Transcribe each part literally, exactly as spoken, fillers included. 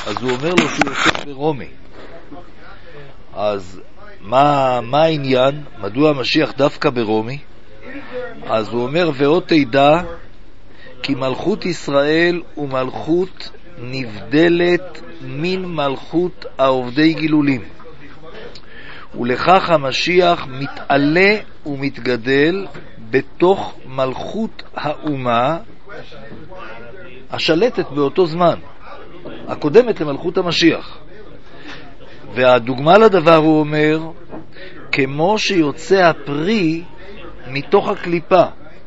אז הוא אומר לו שהוא יוצא ברומי. אז מה, מה העניין? מדוע המשיח דווקא ברומי? אז הוא אומר, ועוד תדע כי מלכות ישראל הוא מלכות נבדלת מן מלכות העובדי גילולים, ולכך המשיח מתעלה ומתגדל בתוך מלכות האומה השלטת באותו זמן, הקודמת למלכות המשיח. והדוגמה לדבר הוא אומר, כמו שיוצא הפרי מתוך הקליפה,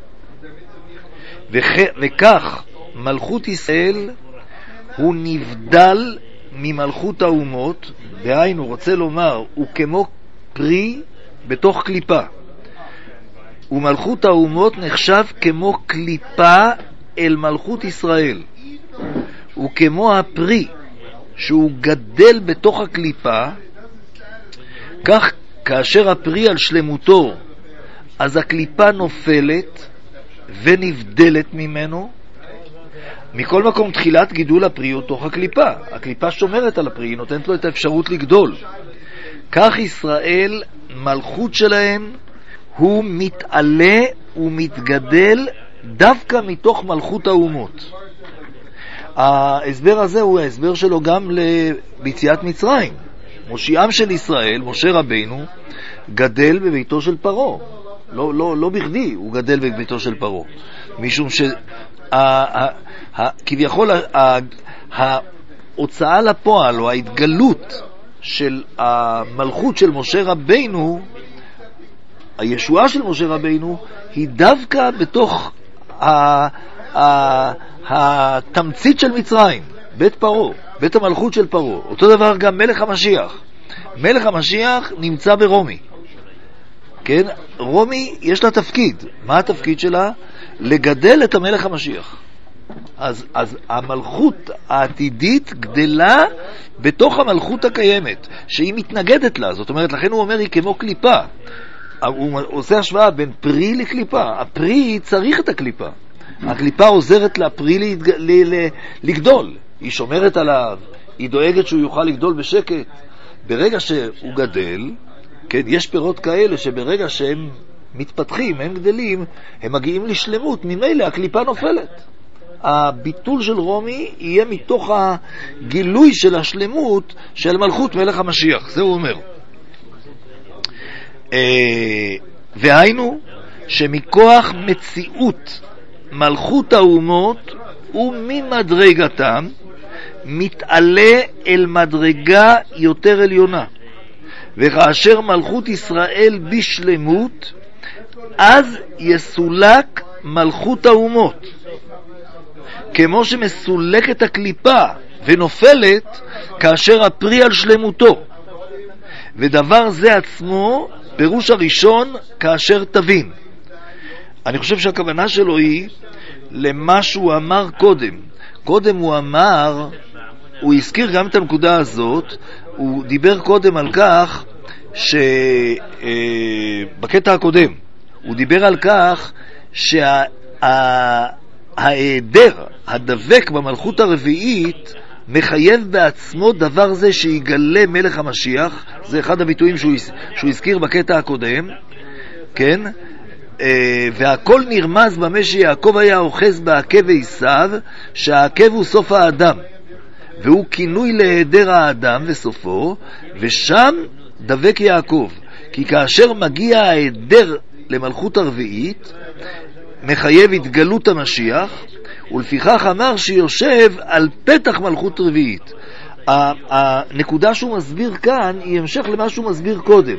וכך מלכות ישראל הוא נבדל ממלכות האומות, דהיינו רוצה לומר הוא כמו פרי בתוך קליפה, ומלכות האומות נחשב כמו קליפה אל מלכות ישראל, וכמו הפרי שהוא גדל בתוך הקליפה, כך כאשר הפרי על שלמותו אז הקליפה נופלת ונבדלת ממנו. מכל מקום תחילת גידול הפרי הוא תוך הקליפה, הקליפה שומרת על הפרי, היא נותנת לו את האפשרות לגדול. כך ישראל מלכות שלהם הוא מתעלה ומתגדל דווקא מתוך מלכות האומות. ההסבר הזה הוא ההסבר שלו גם ביציאת מצרים. מושיעם של ישראל, משה רבינו, גדל בביתו של פרעה. לא, לא, לא בכדי הוא גדל בביתו של פרעה, משום ש כביכול ההוצאה לפועל או ההתגלות של המלכות של משה רבינו, הישועה של משה רבינו, היא דווקא בתוך התמצית של מצרים, בית פרעה, בית המלכות של פרעה. אותו דבר גם מלך המשיח. מלך המשיח נמצא ברומי. כן? רומי יש לה תפקיד. מה התפקיד שלה? לגדל את המלך המשיח. אז, אז המלכות העתידית גדלה בתוך המלכות הקיימת, שהיא מתנגדת לה. זאת אומרת, לכן הוא אומר, היא כמו קליפה. הוא עושה השוואה בין פרי לקליפה. הפרי צריך את הקליפה. הקליפה עוזרת לפרי להתג... ל... ל... לגדול. היא שומרת עליו, היא דואגת שהוא יוכל לגדול בשקט. ברגע שהוא גדל, כן, יש פירות כאלה שברגע שהם מתפתחים, הם גדלים, הם מגיעים לשלמות, ממילא הקליפה נופלת. הביטול של רומי יהיה מתוך הגילוי של השלמות של מלכות מלך המשיח. זה הוא אומר. והיינו שמכוח מציאות מלכות האומות וממדרגתם מתעלה אל מדרגה יותר עליונה, וכאשר מלכות ישראל בשלמות אז יסולק מלכות האומות, כמו שמסולקת הקליפה ונופלת כאשר הפרי על שלמותו. ודבר זה עצמו פירוש הראשון כאשר תבין. אני חושב שהכוונה שלו היא למה שהוא אמר קודם. קודם הוא אמר, הוא הזכיר גם את הנקודה הזאת, הוא דיבר קודם על כך שבקטע הקודם הוא דיבר על כך שההיעדר הדבק במלכות הרביעית מחייב בעצמו דבר זה שיגלה מלך המשיח. זה אחד הביטויים שהוא, שהוא הזכיר בקטע הקודם, כן? והכל נרמז במה שיעקב היה אוחז בעקב עשיו, שהעקב הוא סוף האדם, והוא כינוי להיעדר האדם וסופו, ושם דבק יעקב. כי כאשר מגיע ההיעדר למלכות הרביעית מחייב התגלות המשיח, ולפיכך אמר שיושב על פתח מלכות רביעית. הנקודה שהוא מסביר כאן היא המשך למה שהוא מסביר קודם,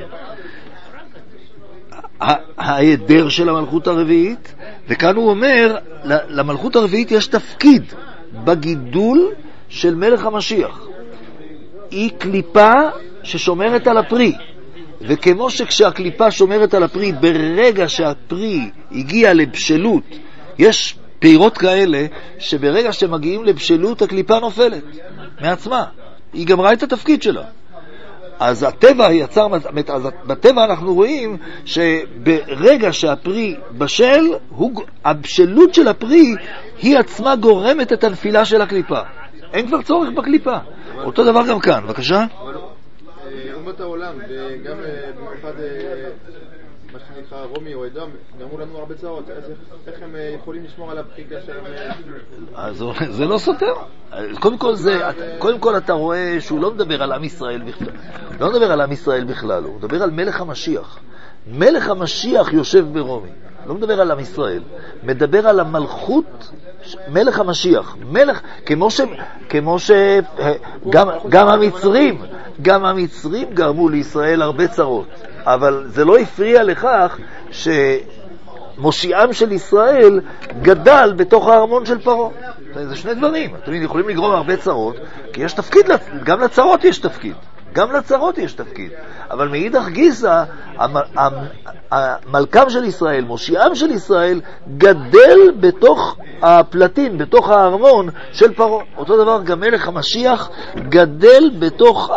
ההיעדר של המלכות הרביעית. וכאן הוא אומר, למלכות הרביעית יש תפקיד בגידול של מלך המשיח. היא קליפה ששומרת על הפרי, וכמו שכשהקליפה שומרת על הפרי, ברגע שהפרי הגיע לבשלות, יש פירות כאלה שברגע שמגיעים לבשלות הקליפה נופלת מעצמה, היא גמרה את התפקיד שלה. אז הטבע יצר, אז בטבע אנחנו רואים שברגע שהפרי בשל, הוא, הבשלות של הפרי היא עצמה גורמת את הנפילה של הקליפה. אין כבר צורך בקליפה. אותו דבר גם כאן, בבקשה. אומות העולם, וגם במיוחד מה שנקרא רומי או אדום, גרמו לנו הרבה צרות. איך הם יכולים לשמור על הבחיק כאשר הם... זה לא סותר. קודם כל, זה, קודם כל אתה רואה שהוא לא מדבר על עם ישראל בכלל. לא מדבר על עם ישראל בכלל, הוא מדבר על מלך המשיח. מלך המשיח יושב ברומי. לא מדבר על עם ישראל. מדבר על המלכות, מלך המשיח. מלך, כמו ש... כמו ש... גם, גם המצרים, גם המצרים גרמו לישראל הרבה צרות. אבל זה לא הפריע לכך שמושיעם של ישראל גדל בתוך הארמון של פרעה. זה שני דברים. אתם יכולים לגרום הרבה צרות, כי יש תפקיד, גם לצרות יש תפקיד. גם לצרות יש תפקיד. אבל מאידך גיסא, המלכם של ישראל, מושיעם של ישראל, גדל בתוך הפלטין, בתוך הארמון של פרעה. אותו דבר גם מלך המשיח גדל בתוך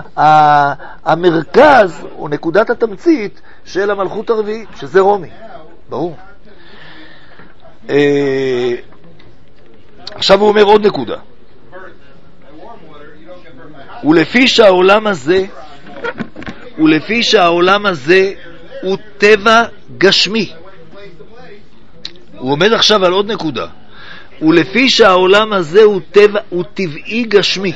המרכז או נקודת התמצית של המלכות הרביעית, שזה רומי. ברור. עכשיו הוא אומר עוד נקודה. ולפי שהעולם הזה, ולפי שהעולם הזה הוא טבע גשמי. הוא עומד עכשיו על עוד נקודה. ולפי שהעולם הזה הוא טבע, הוא טבעי גשמי.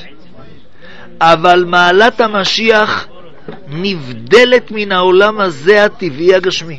אבל מעלת המשיח נבדלת מן העולם הזה הטבעי הגשמי.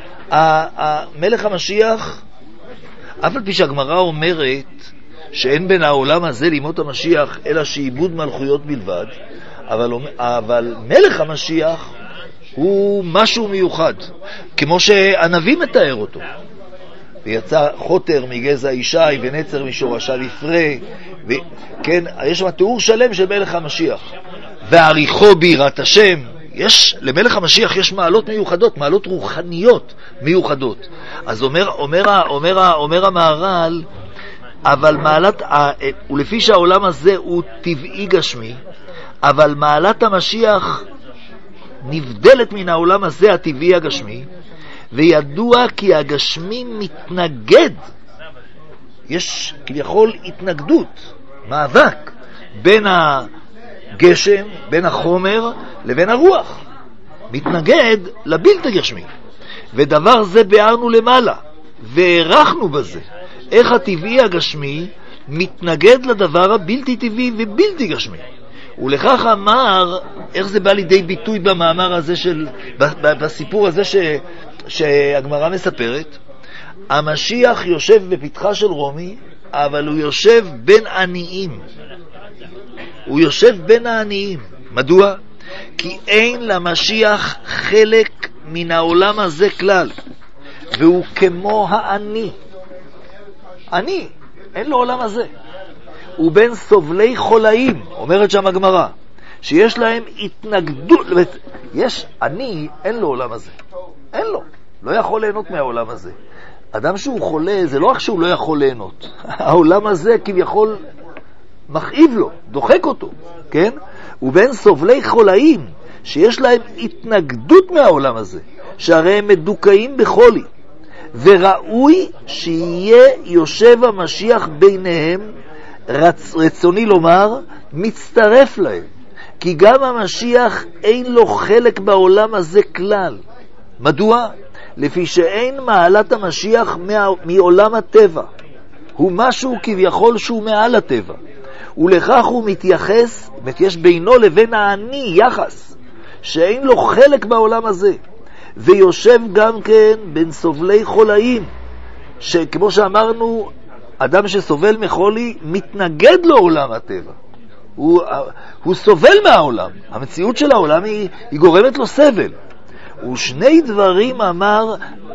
המלך המשיח, אף על פי שהגמרא אומרת שאין בין העולם הזה לימות המשיח אלא שעיבוד מלכויות בלבד, אבל, אבל מלך המשיח הוא משהו מיוחד, כמו שהנביא מתאר אותו. ויצא חוטר מגזע ישי ונצר משורשה לפרה, וכן, יש שם תיאור שלם של מלך המשיח. ועריכו ביראת השם. יש, למלך המשיח יש מעלות מיוחדות, מעלות רוחניות מיוחדות. אז אומר, אומר, אומר, אומר המהר"ל, אבל מעלת, ולפי שהעולם הזה הוא טבעי גשמי, אבל מעלת המשיח נבדלת מן העולם הזה הטבעי הגשמי, וידוע כי הגשמי מתנגד, יש כביכול התנגדות, מאבק, בין הגשם, בין החומר לבין הרוח, מתנגד לבלתי גשמי. ודבר זה ביארנו למעלה, והערכנו בזה, איך הטבעי הגשמי מתנגד לדבר הבלתי טבעי ובלתי גשמי. ולכך אמר, איך זה בא לידי ביטוי במאמר הזה של, בסיפור הזה ש, שהגמרא מספרת, המשיח יושב בפתחה של רומי, אבל הוא יושב בין עניים. הוא יושב בין העניים. מדוע? כי אין למשיח חלק מן העולם הזה כלל, והוא כמו העני. עני, אין לו עולם הזה. הוא בין סובלי חולאים, אומרת שם הגמרא, שיש להם התנגדות. יש, עני, אין לו עולם הזה. אין לו. לא יכול ליהנות מהעולם הזה. אדם שהוא חולה, זה לא רק שהוא לא יכול ליהנות. העולם הזה כביכול מכאיב לו, דוחק אותו, כן? הוא בין סובלי חולאים, שיש להם התנגדות מהעולם הזה, שהרי הם מדוכאים בחולי. וראוי שיהיה יושב המשיח ביניהם, רצ... רצוני לומר, מצטרף להם, כי גם המשיח אין לו חלק בעולם הזה כלל. מדוע? לפי שאין מעלת המשיח מה... מעולם הטבע, הוא משהו כביכול שהוא מעל הטבע, ולכך הוא מתייחס, יש בינו לבין העני יחס, שאין לו חלק בעולם הזה, ויושב גם כן בין סובלי חולאים, שכמו שאמרנו, אדם שסובל מחולי מתנגד לעולם הטבע, הוא, הוא סובל מהעולם, המציאות של העולם היא, היא גורמת לו סבל. ושני דברים אמר,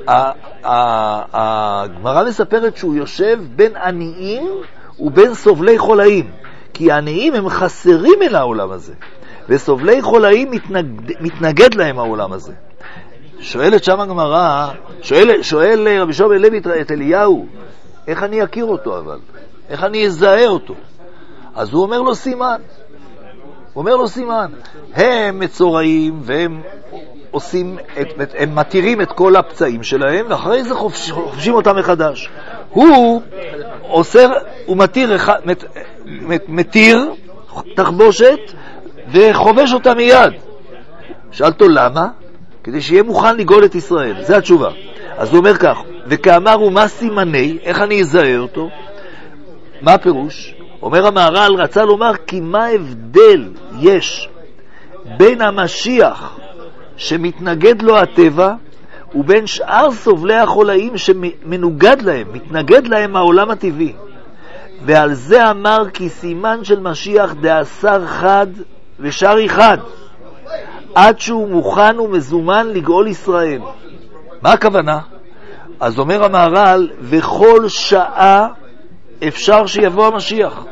הגמרא מספרת שהוא יושב בין עניים ובין סובלי חולאים, כי העניים הם חסרים אל העולם הזה, וסובלי חולאים מתנגד, מתנגד להם העולם הזה. שואלת שם הגמרא, שואל, שואל רבי שמעון לוי את אליהו, איך אני אכיר אותו אבל? איך אני אזהה אותו? אז הוא אומר לו סימן. הוא אומר לו סימן. הם מצורעים והם עושים, את, הם מתירים את כל הפצעים שלהם, ואחרי זה חופש, חופשים אותם מחדש. הוא אוסר, הוא מתיר, מתיר תחבושת וחובש אותה מיד. שאלתו למה? כדי שיהיה מוכן לגאול את ישראל. זה התשובה. אז הוא אומר כך, וכאמר הוא מה סימני, איך אני אזהה אותו? מה הפירוש? אומר המהר"ל, רצה לומר כי מה הבדל יש בין המשיח שמתנגד לו הטבע ובין שאר סובלי החולאים שמנוגד להם, מתנגד להם העולם הטבעי. ועל זה אמר כי סימן של משיח דעשר חד ושאר אחד, עד שהוא מוכן ומזומן לגאול ישראל. מה הכוונה? אז אומר המהר"ל, וכל שעה אפשר שיבוא המשיח.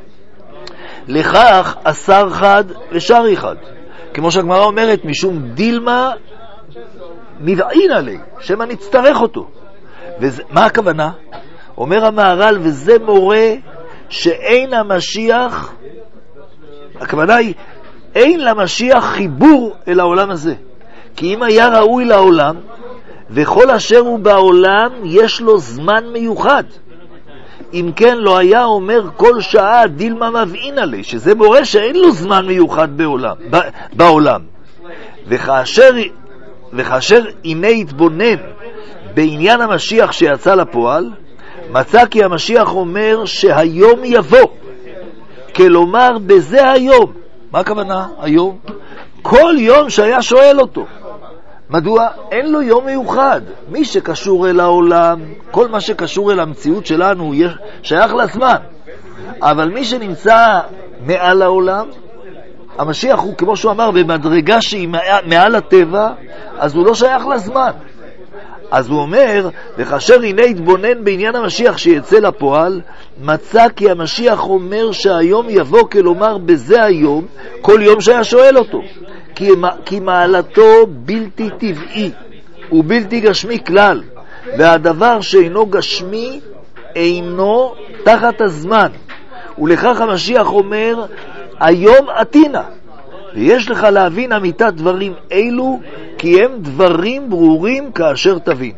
לכך עשר חד ושאר אחד. כמו שהגמרא אומרת, משום דילמה מבעין עלי, שמה נצטרך אותו. ומה הכוונה? אומר המהר"ל, וזה מורה שאין המשיח, הכוונה היא, אין למשיח חיבור אל העולם הזה. כי אם היה ראוי לעולם, וכל אשר הוא בעולם יש לו זמן מיוחד. אם כן לא היה אומר כל שעה דילמה מבעין עלי, שזה מורה שאין לו זמן מיוחד בעולם, בעולם. וכאשר, וכאשר הנה התבונן בעניין המשיח שיצא לפועל, מצא כי המשיח אומר שהיום יבוא, כלומר בזה היום. מה הכוונה היום? כל יום שהיה שואל אותו. מדוע? אין לו יום מיוחד. מי שקשור אל העולם, כל מה שקשור אל המציאות שלנו שייך לזמן. אבל מי שנמצא מעל העולם, המשיח הוא, כמו שהוא אמר, במדרגה שהיא מעל הטבע, אז הוא לא שייך לזמן. אז הוא אומר, וכאשר הנה התבונן בעניין המשיח שיצא לפועל, מצא כי המשיח אומר שהיום יבוא, כלומר בזה היום, כל יום שהיה שואל אותו. כי, כי מעלתו בלתי טבעי ובלתי גשמי כלל, והדבר שאינו גשמי אינו תחת הזמן. ולכך המשיח אומר, היום עתינה. ויש לך להבין אמיתת דברים אלו, כי הם דברים ברורים כאשר תבין.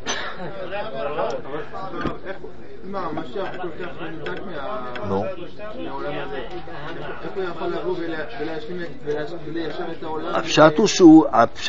מה, המשיח כל כך מנותק מהעולם הזה? איך הוא יכול לבוא וליישב את העולם? הפשט הוא שהוא,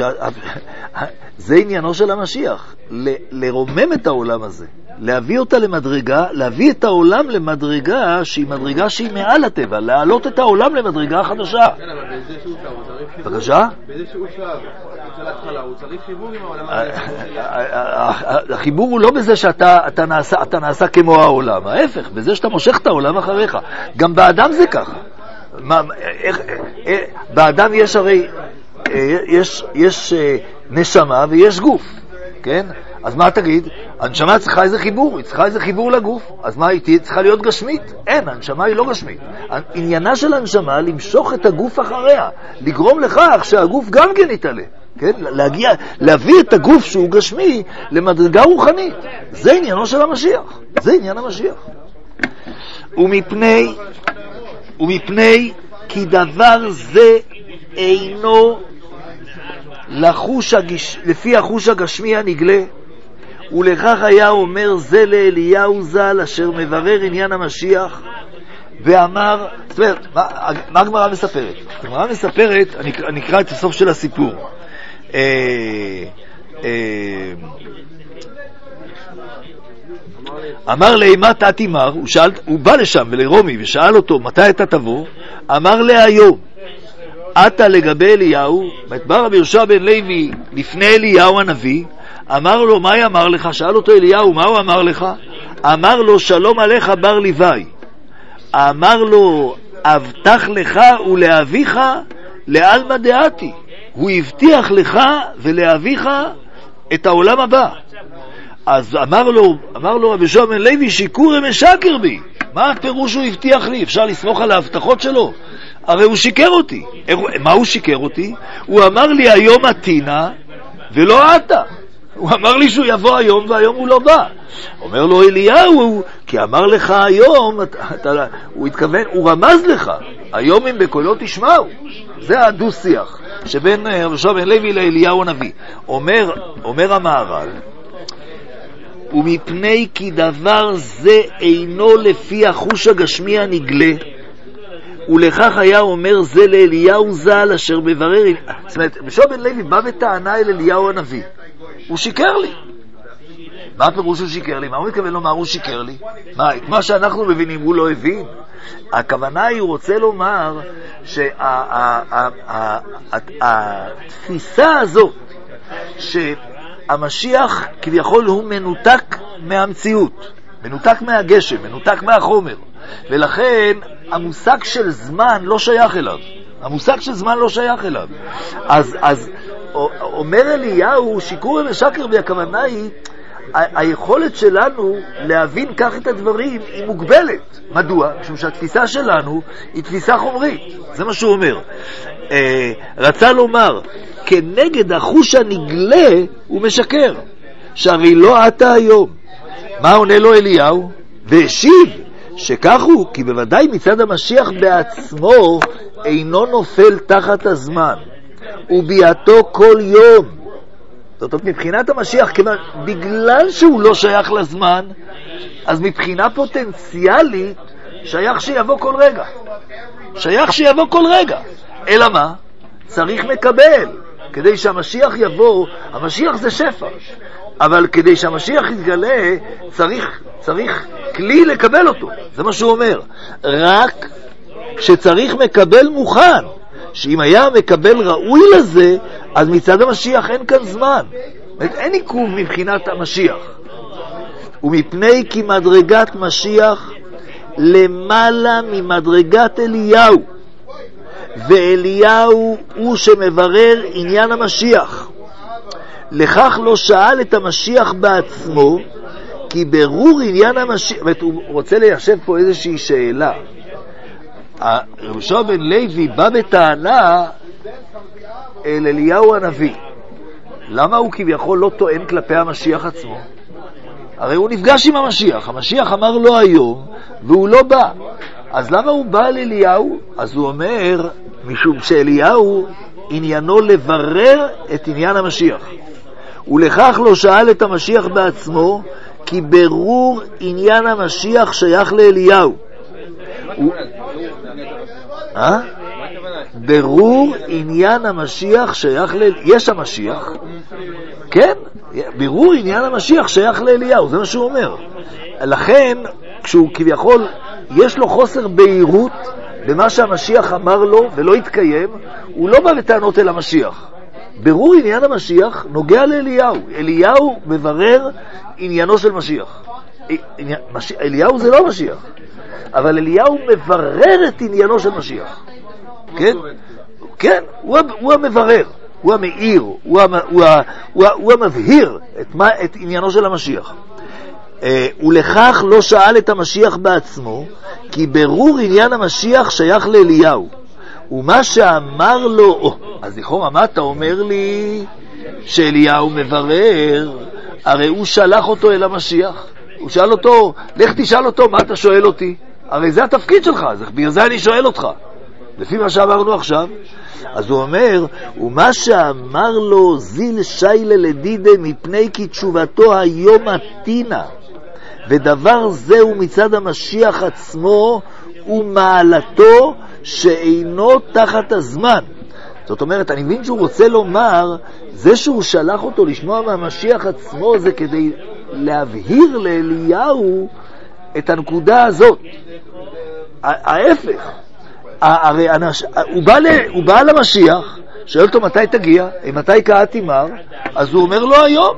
זה עניינו של המשיח, לרומם את העולם הזה, להביא אותה למדרגה, להביא את העולם למדרגה שהיא מדרגה שהיא מעל הטבע, להעלות את העולם למדרגה חדשה. כן, אבל באיזה שהוא שלב הוא צריך חיבור. בבקשה? באיזה שהוא שלב, אצל התחלה, הוא צריך חיבור עם העולם הזה. החיבור הוא לא בזה שאתה נעשה, אתה נעשה כמו העולם, ההפך, בזה שאתה מושך את העולם אחריך. גם באדם זה ככה. באדם יש הרי, יש, יש נשמה ויש גוף, כן? אז מה תגיד? הנשמה צריכה איזה חיבור, היא צריכה איזה חיבור לגוף. אז מה היא צריכה להיות גשמית? אין, הנשמה היא לא גשמית. עניינה של הנשמה למשוך את הגוף אחריה, לגרום לכך שהגוף גם כן יתעלה, כן? להגיע, להביא את הגוף שהוא גשמי למדרגה רוחנית. זה עניינו של המשיח. זה עניין המשיח. ומפני, ומפני כי דבר זה אינו לחוש הגש... לפי החוש הגשמי הנגלה, ולכך היה אומר זה לאליהו ז"ל אשר מברר עניין המשיח ואמר, זאת אומרת, מה, מה הגמרא מספרת? הגמרא מספרת, אני, אני אקרא את הסוף של הסיפור. אה, אה, אמר לאימה תתימר, הוא, שאל, הוא בא לשם ולרומי ושאל אותו מתי אתה תבוא, אמר להיום. אתה לגבי אליהו, בא רבי יהושע בן לוי לפני אליהו הנביא, אמר לו, מה אמר לך? שאל אותו אליהו, מה הוא אמר לך? אמר לו, שלום עליך בר ליוואי. אמר לו, אבטח לך ולאביך לעלמא דעתי. הוא הבטיח לך ולאביך את העולם הבא. אז אמר לו, אמר לו רבי יהושע בן לוי, שיקור משקר בי. מה הפירוש הוא הבטיח לי? אפשר לסמוך על ההבטחות שלו? הרי הוא שיקר אותי. מה הוא שיקר אותי? הוא אמר לי היום עתינה ולא אתה. הוא אמר לי שהוא יבוא היום והיום הוא לא בא. אומר לו אליהו, כי אמר לך היום, אתה, אתה, הוא התכוון, הוא רמז לך, היום אם בקולו תשמעו. זה הדו שיח שבין רבי יהושע בן לוי לאליהו הנביא. אומר, אומר המהר"ל, ומפני כי דבר זה אינו לפי החוש הגשמי הנגלה, ולכך היה אומר זה לאליהו ז"ל אשר מברר. זאת אומרת, רבי בן לוי בא בטענה אל אליהו הנביא, הוא שיקר לי. מה הפירוש הוא שיקר לי? מה הוא מתכוון לומר הוא שיקר לי? מה, את מה שאנחנו מבינים הוא לא הבין? הכוונה היא, הוא רוצה לומר שהתפיסה הזאת שהמשיח כביכול הוא מנותק מהמציאות, מנותק מהגשם, מנותק מהחומר, ולכן המושג של זמן לא שייך אליו. המושג של זמן לא שייך אליו. אז, אז אומר אליהו, שיקור ומשקר, והכוונה היא, היכולת שלנו להבין כך את הדברים היא מוגבלת. מדוע? משום שהתפיסה שלנו היא תפיסה חומרית. זה מה שהוא אומר. אה, רצה לומר, כנגד החוש הנגלה הוא משקר, שהרי לא אתה היום. מה עונה לו אליהו? והשיב שכך הוא, כי בוודאי מצד המשיח בעצמו אינו נופל תחת הזמן, וביאתו כל יום. זאת אומרת, מבחינת המשיח, בגלל שהוא לא שייך לזמן, אז מבחינה פוטנציאלית שייך שיבוא כל רגע. שייך שיבוא כל רגע. אלא מה? צריך מקבל. כדי שהמשיח יבוא, המשיח זה שפע. אבל כדי שהמשיח יתגלה, צריך, צריך כלי לקבל אותו. זה מה שהוא אומר. רק שצריך מקבל מוכן. שאם היה מקבל ראוי לזה, אז מצד המשיח אין כאן זמן. אין עיכוב מבחינת המשיח. ומפני כי מדרגת משיח למעלה ממדרגת אליהו, ואליהו הוא שמברר עניין המשיח. לכך לא שאל את המשיח בעצמו, כי ברור עניין המשיח. הוא רוצה ליישב פה איזושהי שאלה. רבי בן לוי בא בטענה אל אליהו הנביא. למה הוא כביכול לא טוען כלפי המשיח עצמו? הרי הוא נפגש עם המשיח, המשיח אמר לו היום והוא לא בא. אז למה הוא בא לאליהו? אז הוא אומר, משום שאליהו עניינו לברר את עניין המשיח, ולכך לא שאל את המשיח בעצמו, כי ברור עניין המשיח שייך לאליהו. אה? ברור עניין המשיח שייך ל... יש המשיח, כן? ברור עניין המשיח שייך לאליהו, זה מה שהוא אומר. לכן, כשהוא כביכול, יש לו חוסר בהירות במה שהמשיח אמר לו ולא התקיים, הוא לא בא בטענות אל המשיח. ברור עניין המשיח נוגע לאליהו. אליהו מברר עניינו של משיח. אליהו זה לא משיח, אבל אליהו מברר את עניינו של משיח. כן? כן, הוא, הוא המברר, הוא המאיר, הוא, המ, הוא, הוא, הוא המבהיר את, מה, את עניינו של המשיח. אה, ולכך לא שאל את המשיח בעצמו, כי ברור עניין המשיח שייך לאליהו. ומה שאמר לו, או, אז לכאורה, מה אתה אומר לי שאליהו מברר? הרי הוא שלח אותו אל המשיח. הוא שאל אותו, לך תשאל אותו, מה אתה שואל אותי? הרי זה התפקיד שלך, בגלל זה אני שואל אותך. לפי מה שאמרנו עכשיו. אז הוא אומר, ומה שאמר לו זיל שיילה לדידה, מפני כי תשובתו היום עתינה, ודבר זה הוא מצד המשיח עצמו ומעלתו שאינו תחת הזמן. זאת אומרת, אני מבין שהוא רוצה לומר, זה שהוא שלח אותו לשמוע מהמשיח עצמו, זה כדי להבהיר לאליהו את הנקודה הזאת. ההפך, הרי הוא בא, הוא בא למשיח, שואל אותו מתי תגיע, מתי קראתי מר, אז הוא אומר לו היום.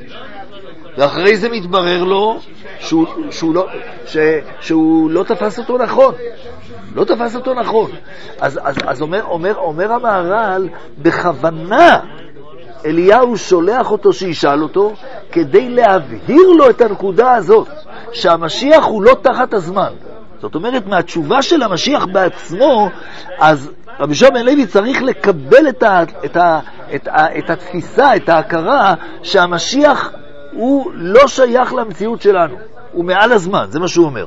ואחרי זה מתברר לו שהוא, שהוא, לא, ש, שהוא לא תפס אותו נכון. לא תפס אותו נכון. אז, אז, אז אומר, אומר, אומר המהר"ל, בכוונה אליהו שולח אותו שישאל אותו, כדי להבהיר לו את הנקודה הזאת, שהמשיח הוא לא תחת הזמן. זאת אומרת, מהתשובה של המשיח בעצמו, אז רבי בן לוי צריך לקבל את, ה, את, ה, את, ה, את התפיסה, את ההכרה, שהמשיח הוא לא שייך למציאות שלנו, הוא מעל הזמן, זה מה שהוא אומר.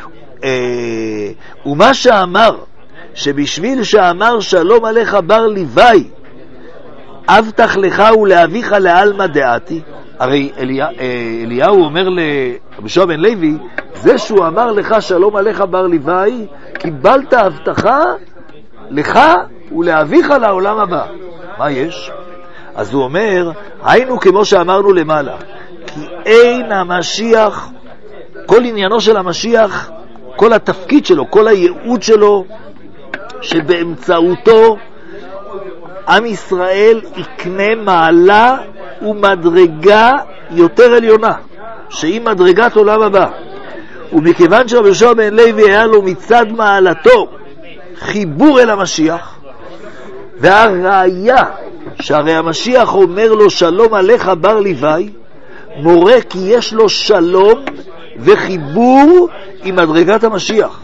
ומה שאמר, שבשביל שאמר שלום עליך בר ליוואי, אבטח לך ולאביך לעלמא דעתי, הרי אליה, אליהו אומר ליהושע בן לוי, זה שהוא אמר לך שלום עליך בר לוואי, קיבלת הבטחה לך ולאביך לעולם הבא. מה יש? אז הוא אומר, היינו כמו שאמרנו למעלה, כי אין המשיח, כל עניינו של המשיח, כל התפקיד שלו, כל הייעוד שלו, שבאמצעותו עם ישראל יקנה מעלה ומדרגה יותר עליונה, שהיא מדרגת עולם הבא. ומכיוון שרבי יהושע בן לוי היה לו מצד מעלתו חיבור אל המשיח, והראיה שהרי המשיח אומר לו שלום עליך בר לוואי, מורה כי יש לו שלום וחיבור עם מדרגת המשיח.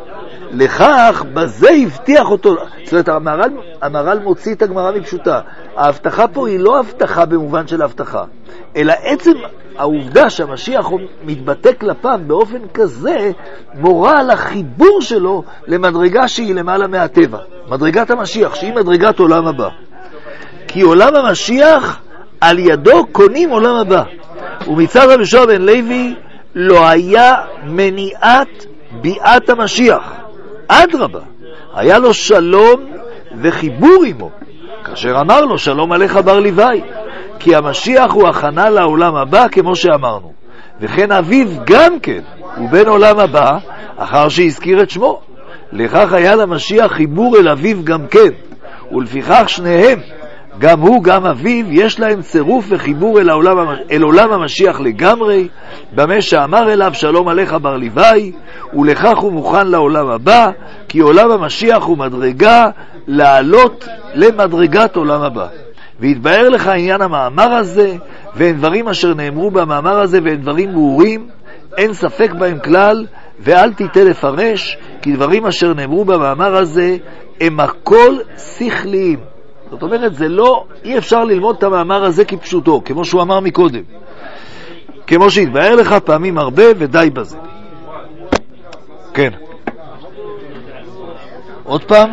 לכך בזה הבטיח אותו. זאת אומרת, המהר"ל, המהר"ל מוציא את הגמרא מפשוטה. ההבטחה פה היא לא הבטחה במובן של הבטחה, אלא עצם העובדה שהמשיח מתבטא כלפיו באופן כזה מורה על החיבור שלו למדרגה שהיא למעלה מהטבע, מדרגת המשיח, שהיא מדרגת עולם הבא. כי עולם המשיח על ידו קונים עולם הבא. ומצד רבי יהושע בן לוי לא היה מניעת ביאת המשיח, אדרבה, היה לו שלום וחיבור עמו, כאשר אמר לו שלום עליך בר לוואי, כי המשיח הוא הכנה לעולם הבא כמו שאמרנו, וכן אביו גם כן הוא בן עולם הבא אחר שהזכיר את שמו. לכך היה למשיח חיבור אל אביו גם כן, ולפיכך שניהם, גם הוא גם אביו, יש להם צירוף וחיבור אל, העולם, אל עולם המשיח לגמרי, במה שאמר אליו שלום עליך בר לוואי, ולכך הוא מוכן לעולם הבא, כי עולם המשיח הוא מדרגה לעלות למדרגת עולם הבא. והתבאר לך עניין המאמר הזה, ואין דברים אשר נאמרו במאמר הזה, ואין דברים ברורים, אין ספק בהם כלל, ואל תיתה לפרש, כי דברים אשר נאמרו במאמר הזה, הם הכל שכליים. זאת אומרת, זה לא, אי אפשר ללמוד את המאמר הזה כפשוטו, כמו שהוא אמר מקודם. כמו שהתבאר לך פעמים הרבה ודי בזה. כן. עוד פעם?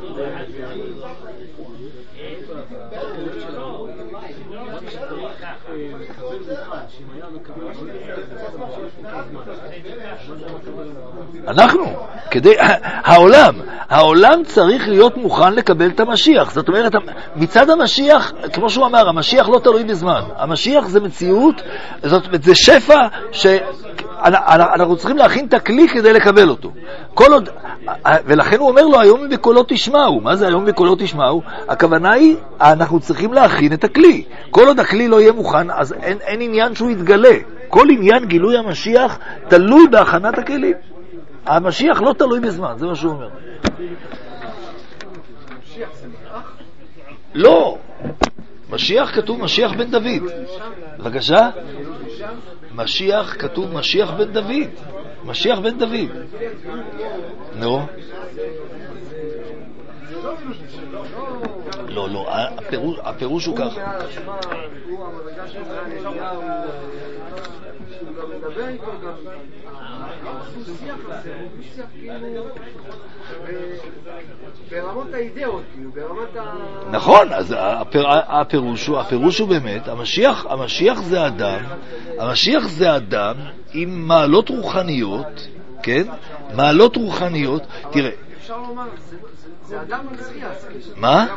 אנחנו, כדי, העולם, העולם צריך להיות מוכן לקבל את המשיח. זאת אומרת, מצד המשיח, כמו שהוא אמר, המשיח לא תלוי בזמן. המשיח זה מציאות, זאת אומרת, זה שפע שאנחנו צריכים להכין את הכלי כדי לקבל אותו. כל עוד, ולכן הוא אומר לו, היום בקולו תשמעו. מה זה היום בקולו תשמעו? הכוונה היא, אנחנו צריכים להכין את הכלי. כל עוד הכלי לא יהיה מוכן, אז אין, אין עניין שהוא יתגלה. כל עניין גילוי המשיח תלוי בהכנת הכלים. המשיח לא תלוי בזמן, זה מה שהוא אומר. לא, משיח כתוב משיח בן דוד. בבקשה? משיח כתוב משיח בן דוד. משיח בן דוד. נו. לא, לא, הפירוש, הפירוש הוא ככה. הוא המדרגה של נהיה הוא מדבר איתו גם הוא שיח לזה, הוא שיח כאילו ברמות האידאות, ברמת ה... נכון, אז הפירוש הוא, הפירוש הוא באמת, המשיח, המשיח זה אדם, המשיח זה אדם עם מעלות רוחניות, כן? מעלות רוחניות, תראה. אפשר לומר, זה אדם מצחיח. מה?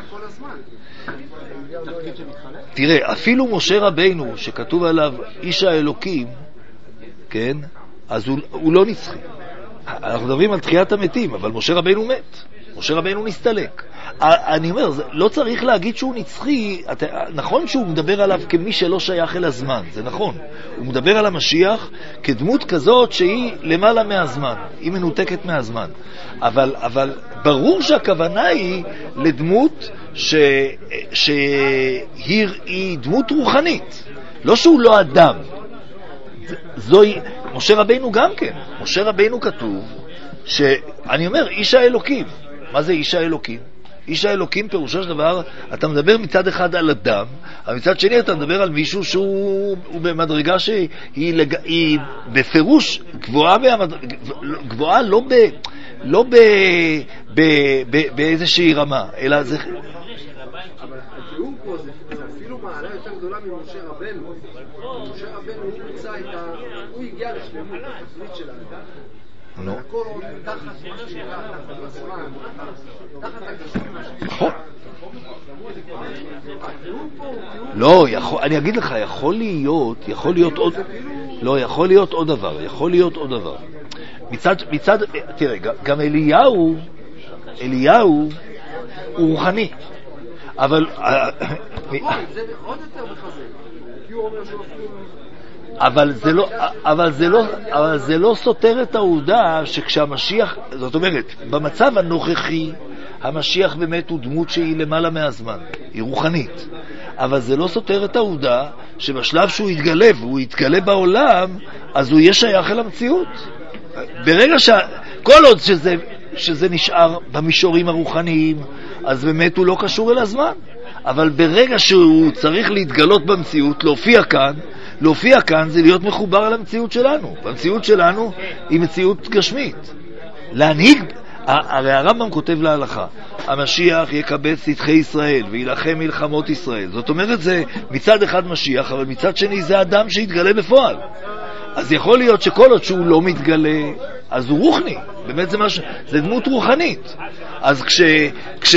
תראה, אפילו משה רבינו, שכתוב עליו איש האלוקים, כן? אז הוא, הוא לא נצחי. אנחנו מדברים על תחיית המתים, אבל משה רבינו מת. משה רבינו נסתלק. אני אומר, לא צריך להגיד שהוא נצחי. נכון שהוא מדבר עליו כמי שלא שייך אל הזמן, זה נכון. הוא מדבר על המשיח כדמות כזאת שהיא למעלה מהזמן, היא מנותקת מהזמן. אבל, אבל ברור שהכוונה היא לדמות ש, שהיא היא דמות רוחנית. לא שהוא לא אדם. זוהי, משה רבינו גם כן. משה רבינו כתוב שאני אומר, איש האלוקים. מה זה איש האלוקים? איש האלוקים פירושו של דבר, אתה מדבר מצד אחד על אדם, אבל מצד שני אתה מדבר על מישהו שהוא במדרגה שהיא לג... היא בפירוש גבוהה, מהמדרג... גבוהה לא, ב... לא ב... ב... ב... באיזושהי רמה, אלא זה... אבל התיאור פה זה אפילו מעלה יותר גדולה ממשה רבנו. נו. נכון. לא, אני אגיד לך, יכול להיות, יכול להיות עוד, לא, יכול להיות עוד דבר, יכול להיות עוד דבר. מצד, מצד, תראה, גם אליהו, אליהו הוא רוחני, אבל אבל זה לא, אבל זה לא, אבל זה לא סותר את העובדה שכשהמשיח, זאת אומרת, במצב הנוכחי, המשיח באמת הוא דמות שהיא למעלה מהזמן, היא רוחנית. אבל זה לא סותר את העובדה שבשלב שהוא יתגלה, והוא יתגלה בעולם, אז הוא יהיה שייך אל המציאות. ברגע ש... כל עוד שזה, שזה נשאר במישורים הרוחניים, אז באמת הוא לא קשור אל הזמן. אבל ברגע שהוא צריך להתגלות במציאות, להופיע כאן, להופיע כאן זה להיות מחובר על המציאות שלנו. המציאות שלנו היא מציאות גשמית. להנהיג, הרי הרמב"ם כותב להלכה, המשיח יקבץ נדחי ישראל וילחם מלחמות ישראל. זאת אומרת, זה מצד אחד משיח, אבל מצד שני זה אדם שיתגלה בפועל. אז יכול להיות שכל עוד שהוא לא מתגלה, אז הוא רוחני. באמת זה משהו, זה דמות רוחנית. אז כש... כש...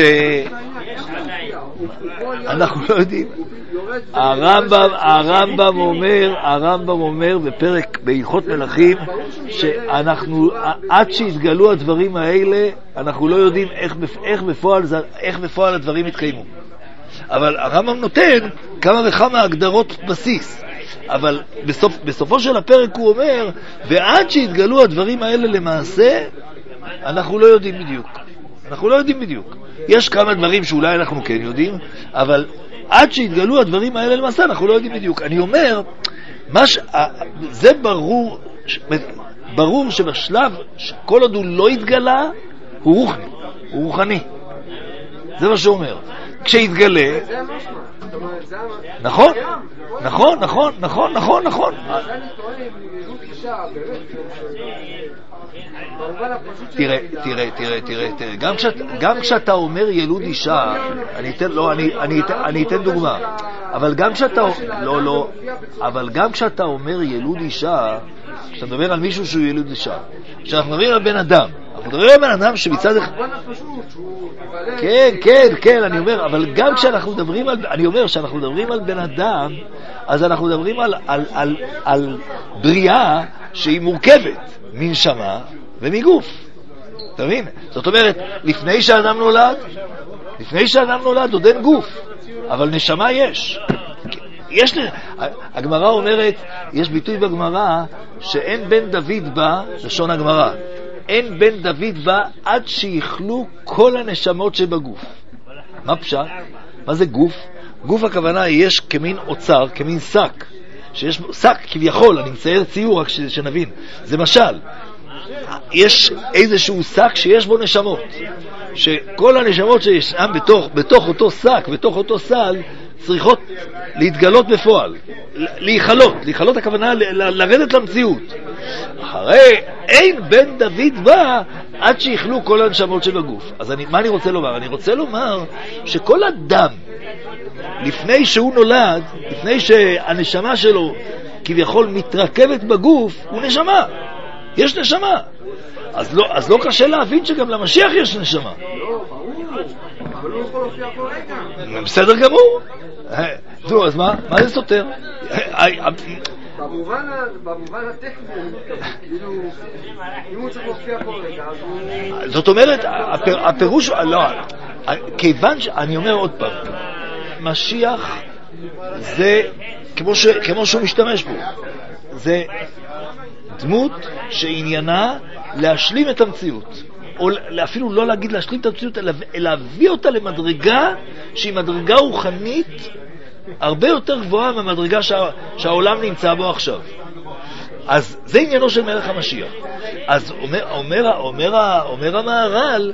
אנחנו לא יודעים. הרמב"ם, הרמב"ם אומר, הרמב"ם אומר בפרק בהלכות מלכים, שאנחנו, עד שהתגלו הדברים האלה, אנחנו לא יודעים איך, איך בפועל, איך בפועל הדברים התקיימו. אבל הרמב"ם נותן כמה וכמה הגדרות בסיס. אבל בסוף, בסופו של הפרק הוא אומר, ועד שהתגלו הדברים האלה למעשה, אנחנו לא יודעים בדיוק. אנחנו לא יודעים בדיוק. יש כמה דברים שאולי אנחנו כן יודעים, אבל עד שהתגלו הדברים האלה למעשה, אנחנו לא יודעים בדיוק. אני אומר, מש... זה ברור, ברור שבשלב, כל עוד הוא לא התגלה, הוא רוחני, הוא רוחני. זה מה שהוא אומר. כשהתגלה, נכון, נכון, נכון, נכון, נכון, נכון. תראה, תראה, תראה, תראה, גם גם כשאתה אומר ילוד אישה, אני אתן, לא, אני אני אני אתן דוגמה. אבל גם כשאתה, לא, לא, אבל גם כשאתה אומר ילוד אישה, כשאתה מדבר על מישהו שהוא ילוד אישה, כשאנחנו מדברים על בן אדם, אנחנו מדברים על בן אדם שמצד אחד, כן, כן, כן, אני אומר, אבל גם כשאנחנו מדברים על, אני אומר, כשאנחנו מדברים על בן אדם, אז אנחנו מדברים על, על, על, על בריאה שהיא מורכבת מנשמה ומגוף. אתה מבין? זאת אומרת, לפני שאדם נולד, לפני שאדם נולד עוד אין גוף, אבל נשמה יש. יש, הגמרא אומרת, יש ביטוי בגמרא שאין בן דוד בא, לשון הגמרא, אין בן דוד בא עד שיכלו כל הנשמות שבגוף. מה פשט? מה זה גוף? גוף הכוונה יש כמין אוצר, כמין שק, שיש שק כביכול, אני מצייר ציור רק שנבין, זה משל. יש איזשהו שק שיש בו נשמות, שכל הנשמות שישנם בתוך, בתוך אותו שק, בתוך אותו סל, צריכות להתגלות בפועל, להיחלות, להיחלות הכוונה ל- ל- לרדת למציאות. אחרי אין בן דוד בא עד שיכלו כל הנשמות שבגוף. אז אני, מה אני רוצה לומר? אני רוצה לומר שכל אדם, לפני שהוא נולד, לפני שהנשמה שלו כביכול מתרכבת בגוף, הוא נשמה. יש נשמה. אז לא, אז לא קשה להבין שגם למשיח יש נשמה. לא, ברור. אבל הוא יכול להופיע כל רגע. בסדר גמור. זו, אז מה? מה זה סותר? במובן הטכני, כאילו, אם הוא צריך להופיע כל רגע, אז הוא... זאת אומרת, הפירוש, לא, כיוון שאני אומר עוד פעם, משיח זה, כמו שהוא משתמש בו, זה דמות שעניינה להשלים את המציאות, או אפילו לא להגיד להשלים את המציאות, אלא להביא אותה למדרגה שהיא מדרגה רוחנית הרבה יותר גבוהה מהמדרגה שה, שהעולם נמצא בו עכשיו. אז זה עניינו של מלך המשיח. אז אומר, אומר, אומר, אומר המהר"ל,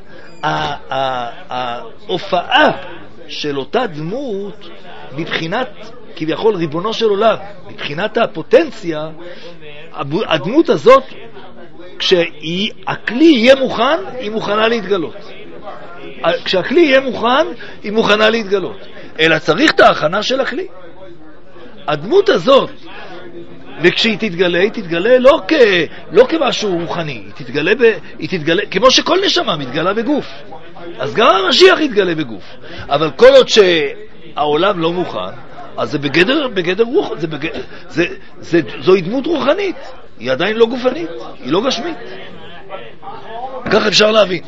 ההופעה של אותה דמות מבחינת כביכול ריבונו של עולם, מבחינת הפוטנציה, הדמות הזאת, כשהכלי יהיה מוכן, היא מוכנה להתגלות. כשהכלי יהיה מוכן, היא מוכנה להתגלות. אלא צריך את ההכנה של הכלי. הדמות הזאת, וכשהיא תתגלה, היא תתגלה לא, כ, לא כמשהו רוחני, היא תתגלה, ב, היא תתגלה כמו שכל נשמה מתגלה בגוף. אז גם המשיח יתגלה בגוף. אבל כל עוד שהעולם לא מוכן, אז זה בגדר, בגדר רוח, זה בגדר, זה, זה, זוהי דמות רוחנית, היא עדיין לא גופנית, היא לא גשמית. כך אפשר להבין.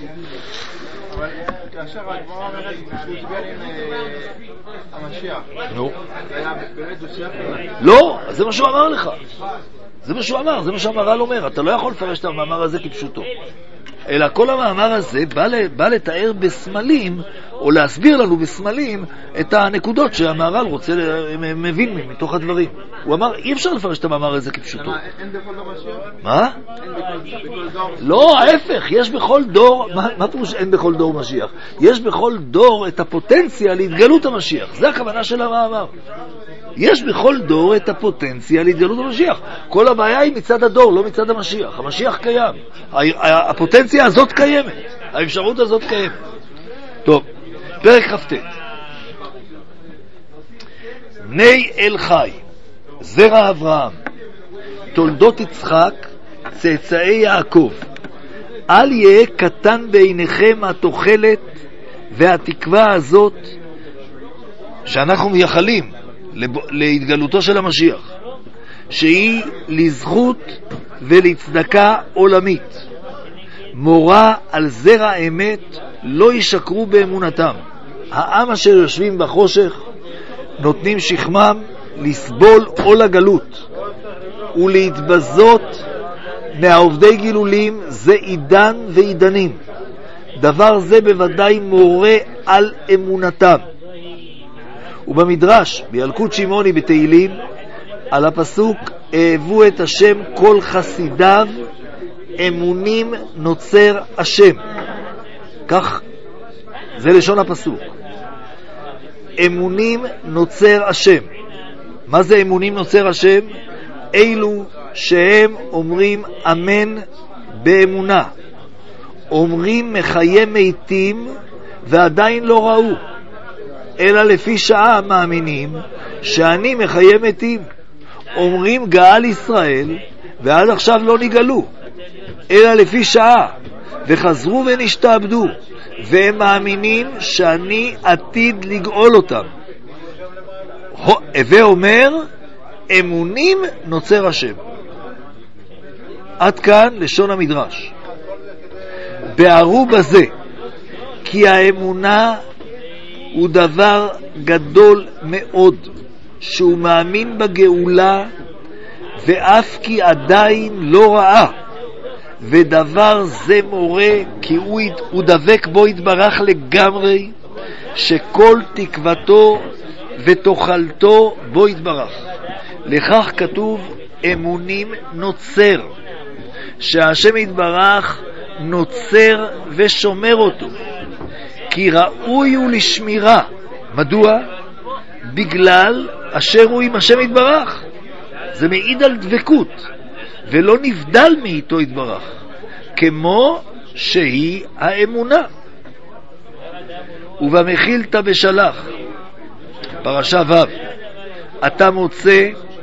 כאשר הגמרא אומרת שהוא דיבר עם המשיח, נו. זה היה באמת דו-שיח? לא, זה מה שהוא אמר לך. זה מה שהוא אמר, זה מה שהמהר"ל אומר. אתה לא יכול לפרש את המאמר הזה כפשוטו. אלא כל המאמר הזה בא, בא לתאר בסמלים, או להסביר לנו בסמלים, את הנקודות שהמהר"ל רוצה, מבין מתוך הדברים. הוא אמר, אי אפשר לפרש את המאמר הזה כפשוטו. למה, אין בכל דור משיח? מה? אין בכל, בכל דור משיח? לא, ההפך, יש בכל דור, מה, מה פירוש אין בכל דור משיח? יש בכל דור את הפוטנציה להתגלות המשיח. זה הכוונה של המאמר. יש בכל דור את הפוטנציה להתגלות המשיח. כל הבעיה היא מצד הדור, לא מצד המשיח. המשיח קיים. הפוטנציה הזאת קיימת. האפשרות הזאת קיימת. טוב, פרק כ"ט. בני אל חי, זרע אברהם, תולדות יצחק, צאצאי יעקב. אל יהיה קטן בעיניכם התוחלת והתקווה הזאת שאנחנו מייחלים להתגלותו של המשיח, שהיא לזכות ולצדקה עולמית. מורה על זרע אמת לא ישקרו באמונתם. העם אשר יושבים בחושך נותנים שכמם לסבול עול הגלות ולהתבזות מהעובדי גילולים. זה עידן ועידנים. דבר זה בוודאי מורה על אמונתם. ובמדרש בילקוט שמעוני בתהילים על הפסוק אהבו את השם כל חסידיו, אמונים נוצר השם. כך זה לשון הפסוק, אמונים נוצר השם. מה זה אמונים נוצר השם? אלו שהם אומרים אמן באמונה, אומרים מחיי מתים ועדיין לא ראו, אלא לפי שעה מאמינים שאני מחיי מתים. אומרים גאל ישראל ועד עכשיו לא נגלו, אלא לפי שעה, וחזרו ונשתעבדו, והם מאמינים שאני עתיד לגאול אותם. הווה אומר אמונים נוצר השם. עד כאן לשון המדרש. בערו בזה כי האמונה הוא דבר גדול מאוד, שהוא מאמין בגאולה ואף כי עדיין לא ראה, ודבר זה מורה כי הוא, הוא דבק בו יתברך לגמרי, שכל תקוותו ותאכלתו בו יתברך. לכך כתוב אמונים נוצר, שהשם יתברך נוצר ושומר אותו, כי ראוי הוא לשמירה. מדוע? בגלל אשר הוא עם השם יתברך. זה מעיד על דבקות ולא נבדל מאיתו יתברך, כמו שהיא האמונה. ובמחילתא בשלח פרשה ו' אתה מוצא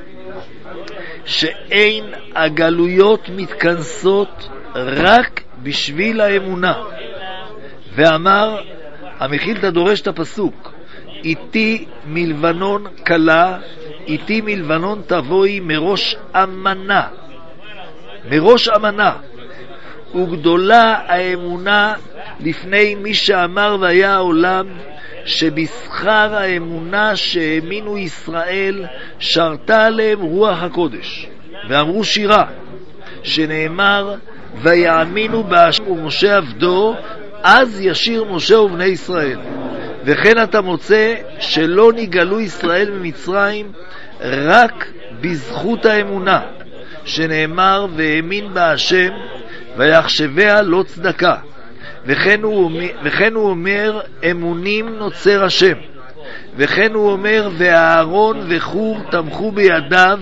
שאין הגלויות מתכנסות רק בשביל האמונה. ואמר המחילתא דורש את הפסוק איתי מלבנון קלה, איתי מלבנון תבואי מראש אמנה, מראש אמנה. וגדולה האמונה לפני מי שאמר והיה העולם, שבשכר האמונה שהאמינו ישראל שרתה עליהם רוח הקודש. ואמרו שירה שנאמר ויאמינו בהשם ומשה עבדו, אז ישיר משה ובני ישראל. וכן אתה מוצא שלא נגלו ישראל ממצרים רק בזכות האמונה, שנאמר והאמין בהשם ויחשביה לא צדקה. וכן הוא, וכן הוא אומר אמונים נוצר השם. וכן הוא אומר ואהרון וחור תמכו בידיו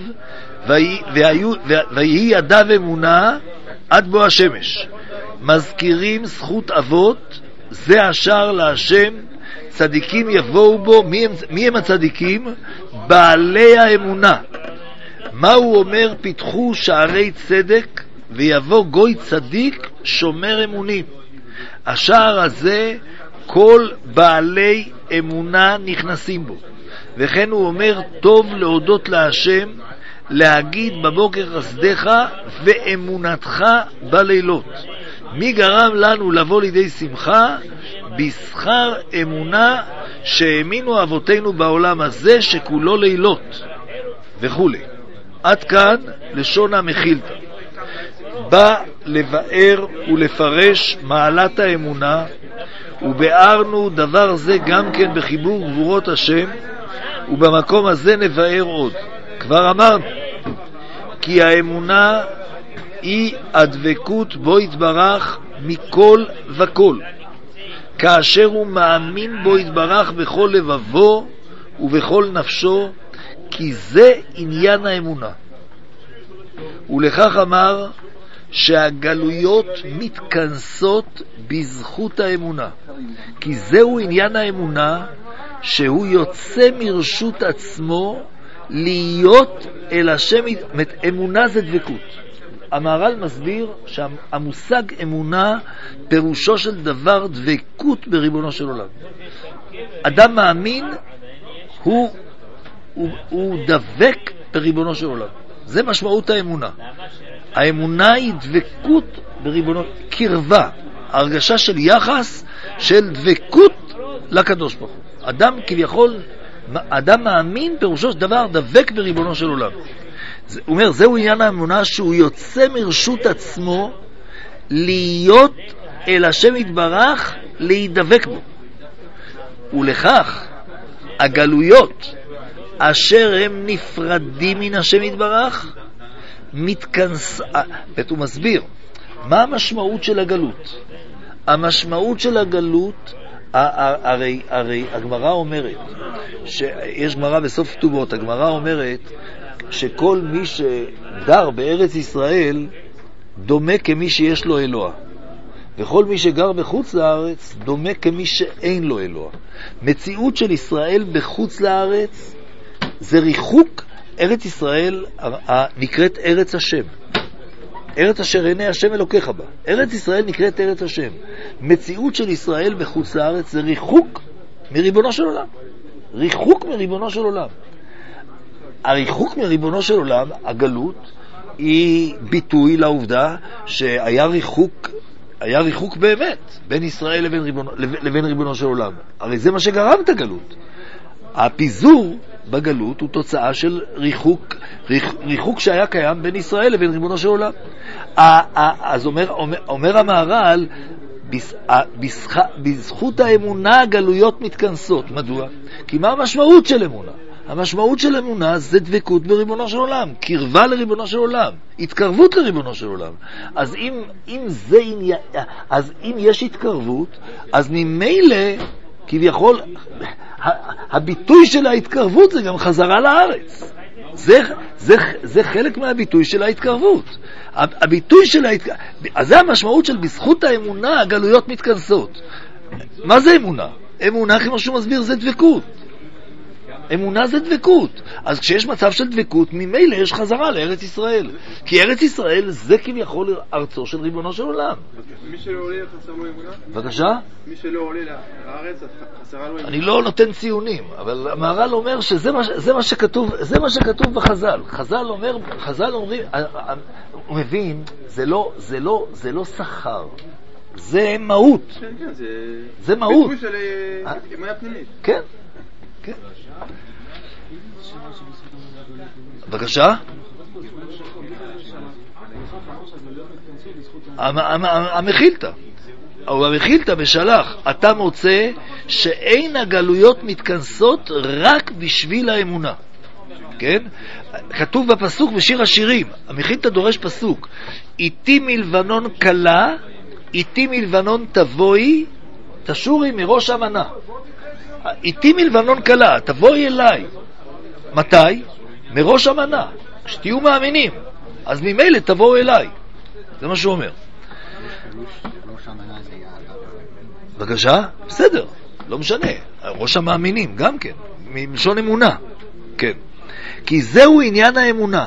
ויהי ידיו אמונה עד בוא השמש. מזכירים זכות אבות, זה השער להשם, צדיקים יבואו בו. מי הם, מי הם הצדיקים? בעלי האמונה. מה הוא אומר? פיתחו שערי צדק ויבוא גוי צדיק שומר אמונים. השער הזה כל בעלי אמונה נכנסים בו. וכן הוא אומר טוב להודות להשם, להגיד בבוקר חסדך ואמונתך בלילות. מי גרם לנו לבוא לידי שמחה? בשכר אמונה שהאמינו אבותינו בעולם הזה שכולו לילות וכו'. עד כאן לשון המחילתא. בא לבאר ולפרש מעלת האמונה, ובארנו דבר זה גם כן בחיבור גבורות השם, ובמקום הזה נבאר עוד. כבר אמרנו כי האמונה היא הדבקות בו יתברך מכל וכל, כאשר הוא מאמין בו יתברך בכל לבבו ובכל נפשו, כי זה עניין האמונה. ולכך אמר שהגלויות מתכנסות בזכות האמונה, כי זהו עניין האמונה, שהוא יוצא מרשות עצמו להיות אל השם. אמונה זה דבקות. המהר"ל מסביר שהמושג אמונה פירושו של דבר דבקות בריבונו של עולם. אדם מאמין הוא, הוא, הוא דבק בריבונו של עולם. זה משמעות האמונה. האמונה היא דבקות בריבונו, קרבה, הרגשה של יחס, של דבקות לקדוש ברוך הוא. אדם כביכול, אדם מאמין פירושו של דבר דבק בריבונו של עולם. הוא אומר, זהו עניין האמונה, שהוא יוצא מרשות עצמו להיות אל השם יתברך, להידבק בו. ולכך הגלויות אשר הם נפרדים מן השם יתברך מתכנס... הוא מסביר מה המשמעות של הגלות. המשמעות של הגלות, הרי, הרי הגמרא אומרת, שיש גמרא בסוף כתובות, הגמרא אומרת שכל מי שגר בארץ ישראל דומה כמי שיש לו אלוה, וכל מי שגר בחוץ לארץ דומה כמי שאין לו אלוה. מציאות של ישראל בחוץ לארץ זה ריחוק. ארץ ישראל נקראת ארץ השם, ארץ אשר עיני השם אלוקיך בה. ארץ ישראל נקראת ארץ השם. מציאות של ישראל בחוץ לארץ זה ריחוק מריבונו של עולם. ריחוק מריבונו של עולם. הריחוק מריבונו של עולם, הגלות, היא ביטוי לעובדה שהיה ריחוק, היה ריחוק באמת בין ישראל לבין ריבונו, לבין ריבונו של עולם. הרי זה מה שגרם את הגלות. הפיזור בגלות הוא תוצאה של ריחוק, ריח, ריחוק שהיה קיים בין ישראל לבין ריבונו של עולם. אז אומר, אומר, אומר המהר"ל, בזכות האמונה הגלויות מתכנסות. מדוע? כי מה המשמעות של אמונה? המשמעות של אמונה זה דבקות בריבונו של עולם, קרבה לריבונו של עולם, התקרבות לריבונו של עולם. אז אם, אם זה, אז אם יש התקרבות, אז ממילא כביכול הביטוי של ההתקרבות זה גם חזרה לארץ. זה, זה, זה חלק מהביטוי של ההתקרבות. הביטוי של ההתקרבות, אז זה המשמעות של בזכות האמונה הגלויות מתכנסות. מה זה אמונה? אמונה, כמו שהוא מסביר, זה דבקות. אמונה זה דבקות. אז כשיש מצב של דבקות, ממילא יש חזרה לארץ ישראל. כי ארץ ישראל זה כביכול ארצו של ריבונו של עולם. מי שלא עולה חסר לו אמונה? בבקשה? מי שלא עולה לארץ חסרה לו אמונה? אני לא נותן ציונים, אבל המהר"ל אומר שזה מה, זה מה שכתוב, זה מה שכתוב בחז"ל. חז"ל אומר, חז"ל אומרים, הוא מבין, זה לא, זה לא, זה לא שכר. זה מהות. כן, כן, זה... זה מהות. ביטוי של אמונה פנימית. כן. כן. בבקשה? המחילתא, או המחילתא בשלח, אתה מוצא שאין הגלויות מתכנסות רק בשביל האמונה. כן? כתוב בפסוק בשיר השירים, המחילתא דורש פסוק, איתי מלבנון קלה, איתי מלבנון תבואי, תשורי מראש המנה. איתי מלבנון קלה, תבואי אליי. מתי? מראש המנה. כשתהיו מאמינים, אז ממילא תבואו אליי. זה מה שהוא אומר. ראש המנה זה יעד. בבקשה? בסדר, לא משנה. ראש המאמינים, גם כן. מלשון אמונה. כן. כי זהו עניין האמונה,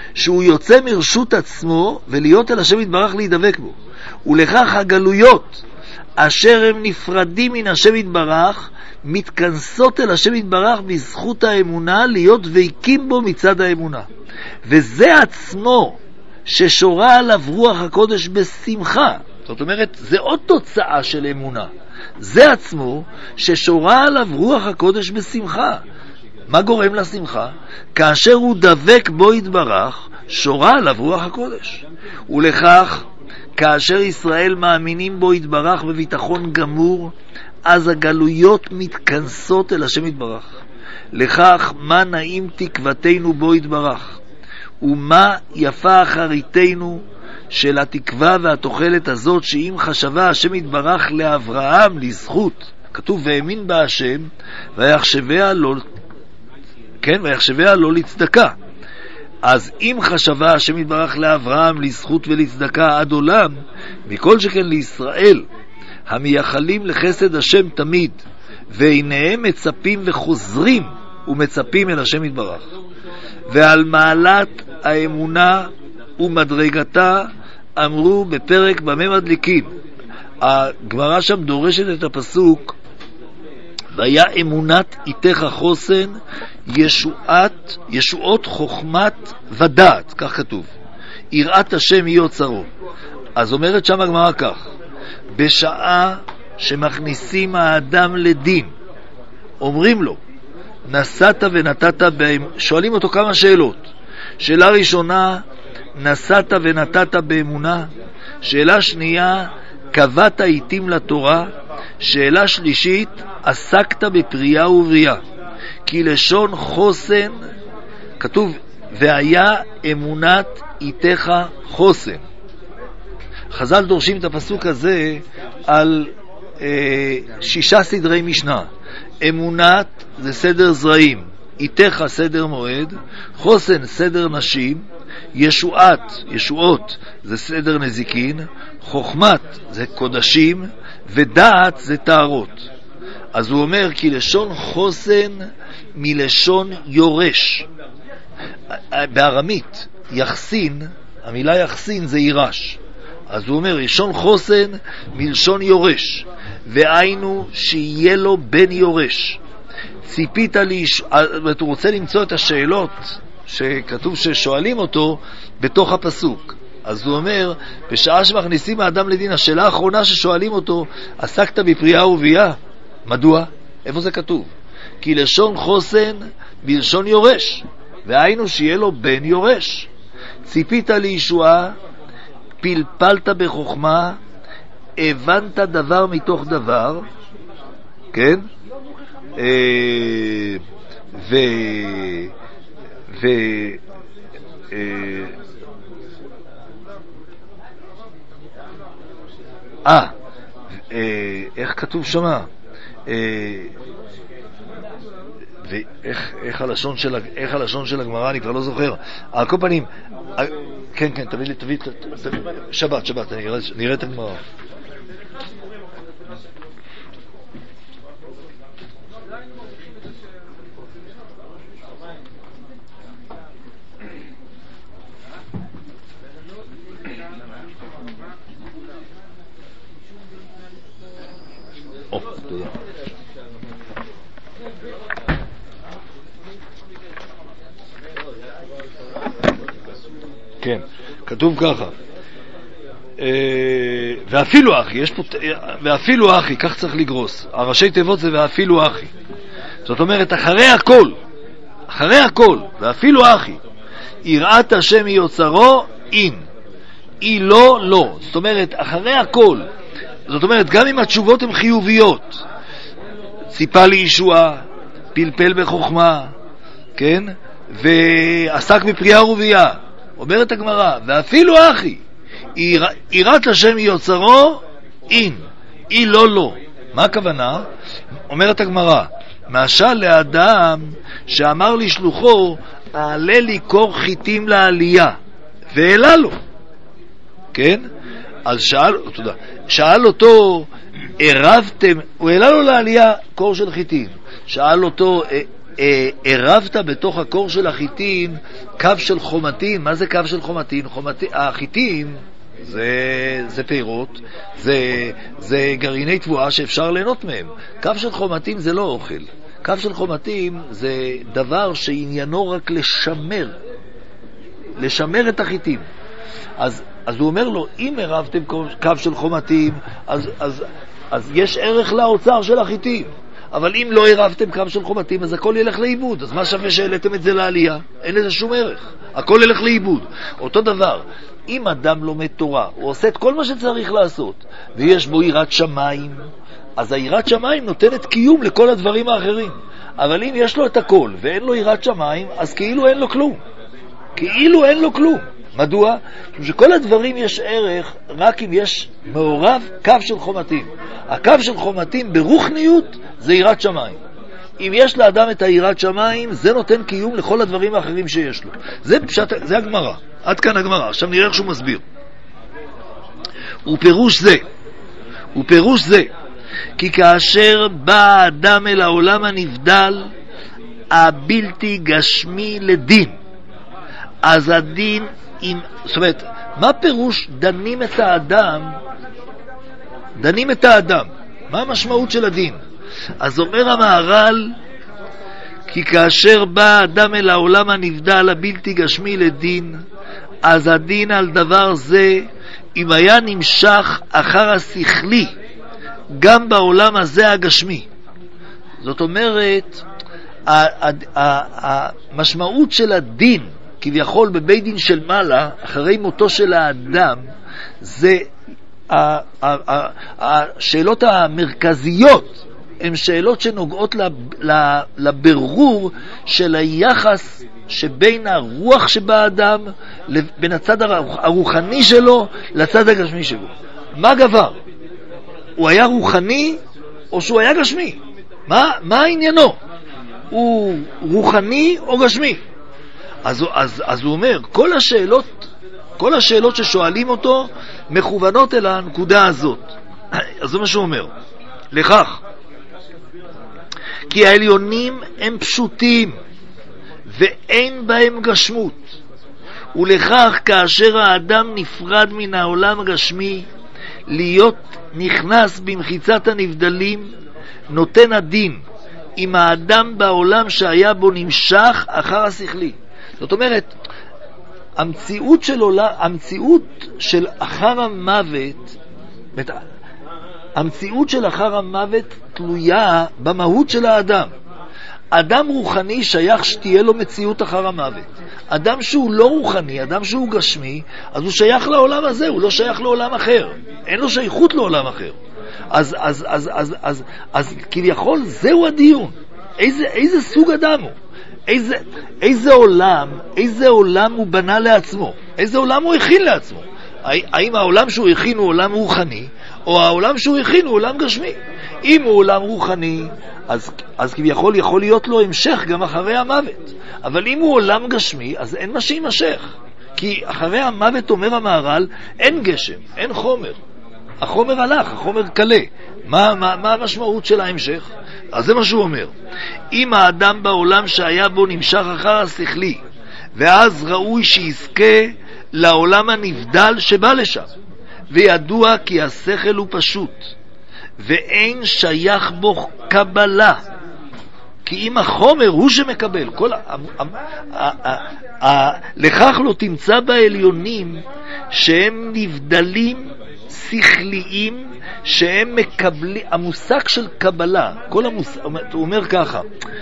שהוא יוצא מרשות עצמו ולהיות אל השם יתברך להידבק בו. ולכך הגלויות אשר הם נפרדים מן השם יתברך מתכנסות אל השם יתברך בזכות האמונה להיות דבקים בו מצד האמונה. וזה עצמו ששורה עליו רוח הקודש בשמחה. זאת אומרת, זה עוד תוצאה של אמונה. זה עצמו ששורה עליו רוח הקודש בשמחה. מה גורם לשמחה? כאשר הוא דבק בו יתברך, שורה עליו רוח הקודש. ולכך, כאשר ישראל מאמינים בו יתברך בביטחון גמור, אז הגלויות מתכנסות אל השם יתברך. לכך, מה נעים תקוותנו בו יתברך, ומה יפה אחריתנו של התקווה והתוחלת הזאת, שאם חשבה השם יתברך לאברהם לזכות, כתוב והאמין בה השם ויחשביה לו, כן, ויחשביה לו לצדקה. אז אם חשבה השם יתברך לאברהם לזכות ולצדקה עד עולם, מכל שכן לישראל המייחלים לחסד השם תמיד, ועיניהם מצפים וחוזרים ומצפים אל השם יתברך. ועל מעלת האמונה ומדרגתה אמרו בפרק במה מדליקים. הגמרא שם דורשת את הפסוק והיה אמונת איתך חוסן ישועת ישועות חוכמת ודעת, כך כתוב, יראת השם היא אוצרו. אז אומרת שם הגמרא כך, בשעה שמכניסים האדם לדין אומרים לו נסעת ונתת בהם, שואלים אותו כמה שאלות. שאלה ראשונה, נסעת ונתת באמונה? שאלה שנייה, קבעת עיתים לתורה? שאלה שלישית, עסקת בפרייה ובריאה? כי לשון חוסן, כתוב והיה אמונת איתך חוסן. חז"ל דורשים את הפסוק הזה על אה, שישה סדרי משנה. אמונת זה סדר זרעים, איתך סדר מועד, חוסן סדר נשים, ישועת, ישועות זה סדר נזיקין, חוכמת זה קודשים, ודעת זה תארות. אז הוא אומר כי לשון חוסן מלשון יורש. בארמית יחסין, המילה יחסין זה יירש. אז הוא אומר לשון חוסן מלשון יורש, והיינו שיהיה לו בן יורש. ציפית לי, ואתה רוצה למצוא את השאלות שכתוב ששואלים אותו בתוך הפסוק. אז הוא אומר, בשעה שמכניסים האדם לדין, השאלה האחרונה ששואלים אותו, עסקת בפרייה וביאה? מדוע? איפה זה כתוב? כי לשון חוסן בלשון יורש, והיינו שיהיה לו בן יורש. ציפית לישועה, פלפלת בחוכמה, הבנת דבר מתוך דבר, כן? ו... ו... אה, איך כתוב שמה? ואיך איך הלשון של איך הלשון של הגמרא אני כבר לא זוכר. על כל פנים, כן כן, תביא לי תביא שבת שבת נראה את הגמרא. או, תודה. כן, כתוב ככה, ואפילו אחי, יש פה, ואפילו אחי, כך צריך לגרוס, הראשי תיבות זה ואפילו אחי. זאת אומרת, אחרי הכל, אחרי הכל, ואפילו אחי, יראת השם היא אוצרו, אין, היא לא, לא. זאת אומרת, אחרי הכל, זאת אומרת, גם אם התשובות הן חיוביות, ציפה לישועה, פלפל בחוכמה, כן, ועסק בפרייה וביאה, אומרת הגמרא, ואפילו אחי, יראת השם היא אוצרו, אין, היא לא לא. מה הכוונה? אומרת הגמרא, משל לאדם שאמר לשלוחו, העלה לי קור חיטים לעלייה, והעלה לו, כן? אז שאל, תודה, שאל אותו, ערבתם, הוא העלה לו לעלייה קור של חיטים, שאל אותו, ערבת בתוך הקור של החיטין קו של חומתין. מה זה קו של חומתין? חומתין החיטין זה, זה פירות, זה, זה גרעיני תבואה שאפשר ליהנות מהם. קו של חומתין זה לא אוכל. קו של חומתין זה דבר שעניינו רק לשמר, לשמר את החיטין. אז, אז הוא אומר לו, אם ערבתם קו של חומתין, אז, אז, אז יש ערך לאוצר של החיטין. אבל אם לא ערבתם קו של חומתים, אז הכל ילך לאיבוד. אז מה שווה שהעליתם את זה לעלייה? אין לזה שום ערך. הכל ילך לאיבוד. אותו דבר, אם אדם לומד תורה, הוא עושה את כל מה שצריך לעשות, ויש בו יראת שמיים, אז היראת שמיים נותנת קיום לכל הדברים האחרים. אבל אם יש לו את הכל ואין לו יראת שמיים, אז כאילו אין לו כלום. כאילו אין לו כלום. מדוע? כי שכל הדברים יש ערך רק אם יש מעורב קו של חומתים. הקו של חומתים ברוחניות זה יראת שמיים. אם יש לאדם את היראת שמיים, זה נותן קיום לכל הדברים האחרים שיש לו. זה פשט, זה הגמרא. עד כאן הגמרא. עכשיו נראה איך שהוא מסביר. ופירוש זה, ופירוש זה, כי כאשר בא האדם אל העולם הנבדל, הבלתי גשמי לדין, אז הדין עם, זאת אומרת, מה פירוש דנים את האדם? דנים את האדם. מה המשמעות של הדין? אז אומר המהר"ל, כי כאשר בא האדם אל העולם הנבדל הבלתי גשמי לדין, אז הדין על דבר זה, אם היה נמשך אחר השכלי, גם בעולם הזה הגשמי. זאת אומרת, המשמעות של הדין, כביכול בבית דין של מעלה, אחרי מותו של האדם, זה השאלות המרכזיות, הן שאלות שנוגעות לברור של היחס שבין הרוח שבאדם, בין הצד הרוחני שלו לצד הגשמי שלו. מה גבר? הוא היה רוחני או שהוא היה גשמי? מה, מה העניינו? הוא רוחני או גשמי? אז, אז, אז הוא אומר, כל השאלות, כל השאלות ששואלים אותו מכוונות אל הנקודה הזאת. אז זה מה שהוא אומר. לכך, כי העליונים הם פשוטים ואין בהם גשמות, ולכך כאשר האדם נפרד מן העולם הגשמי, להיות נכנס במחיצת הנבדלים, נותן הדין עם האדם בעולם שהיה בו נמשך אחר השכלי. זאת אומרת, המציאות של עולם, המציאות של אחר המוות, המציאות של אחר המוות תלויה במהות של האדם. אדם רוחני שייך שתהיה לו מציאות אחר המוות. אדם שהוא לא רוחני, אדם שהוא גשמי, אז הוא שייך לעולם הזה, הוא לא שייך לעולם אחר. אין לו שייכות לעולם אחר. אז, אז, אז, אז, אז, אז כביכול זהו הדיון. איזה, איזה סוג אדם הוא? איזה, איזה עולם, איזה עולם הוא בנה לעצמו? איזה עולם הוא הכין לעצמו? האם העולם שהוא הכין הוא עולם רוחני, או העולם שהוא הכין הוא עולם גשמי? אם הוא עולם רוחני, אז, אז כביכול יכול להיות לו המשך גם אחרי המוות. אבל אם הוא עולם גשמי, אז אין מה שימשך. כי אחרי המוות, אומר המהר"ל, אין גשם, אין חומר. החומר הלך, החומר קלה. מה, מה, מה המשמעות של ההמשך? אז זה מה שהוא אומר. אם האדם בעולם שהיה בו נמשך אחר השכלי, ואז ראוי שיזכה לעולם הנבדל שבא לשם, וידוע כי השכל הוא פשוט, ואין שייך בו קבלה, כי אם החומר הוא שמקבל, כל ה... לכך לא תמצא בעליונים שהם נבדלים שכליים, שהם מקבלים, המושג של קבלה, כל המושג, הוא אומר ככה,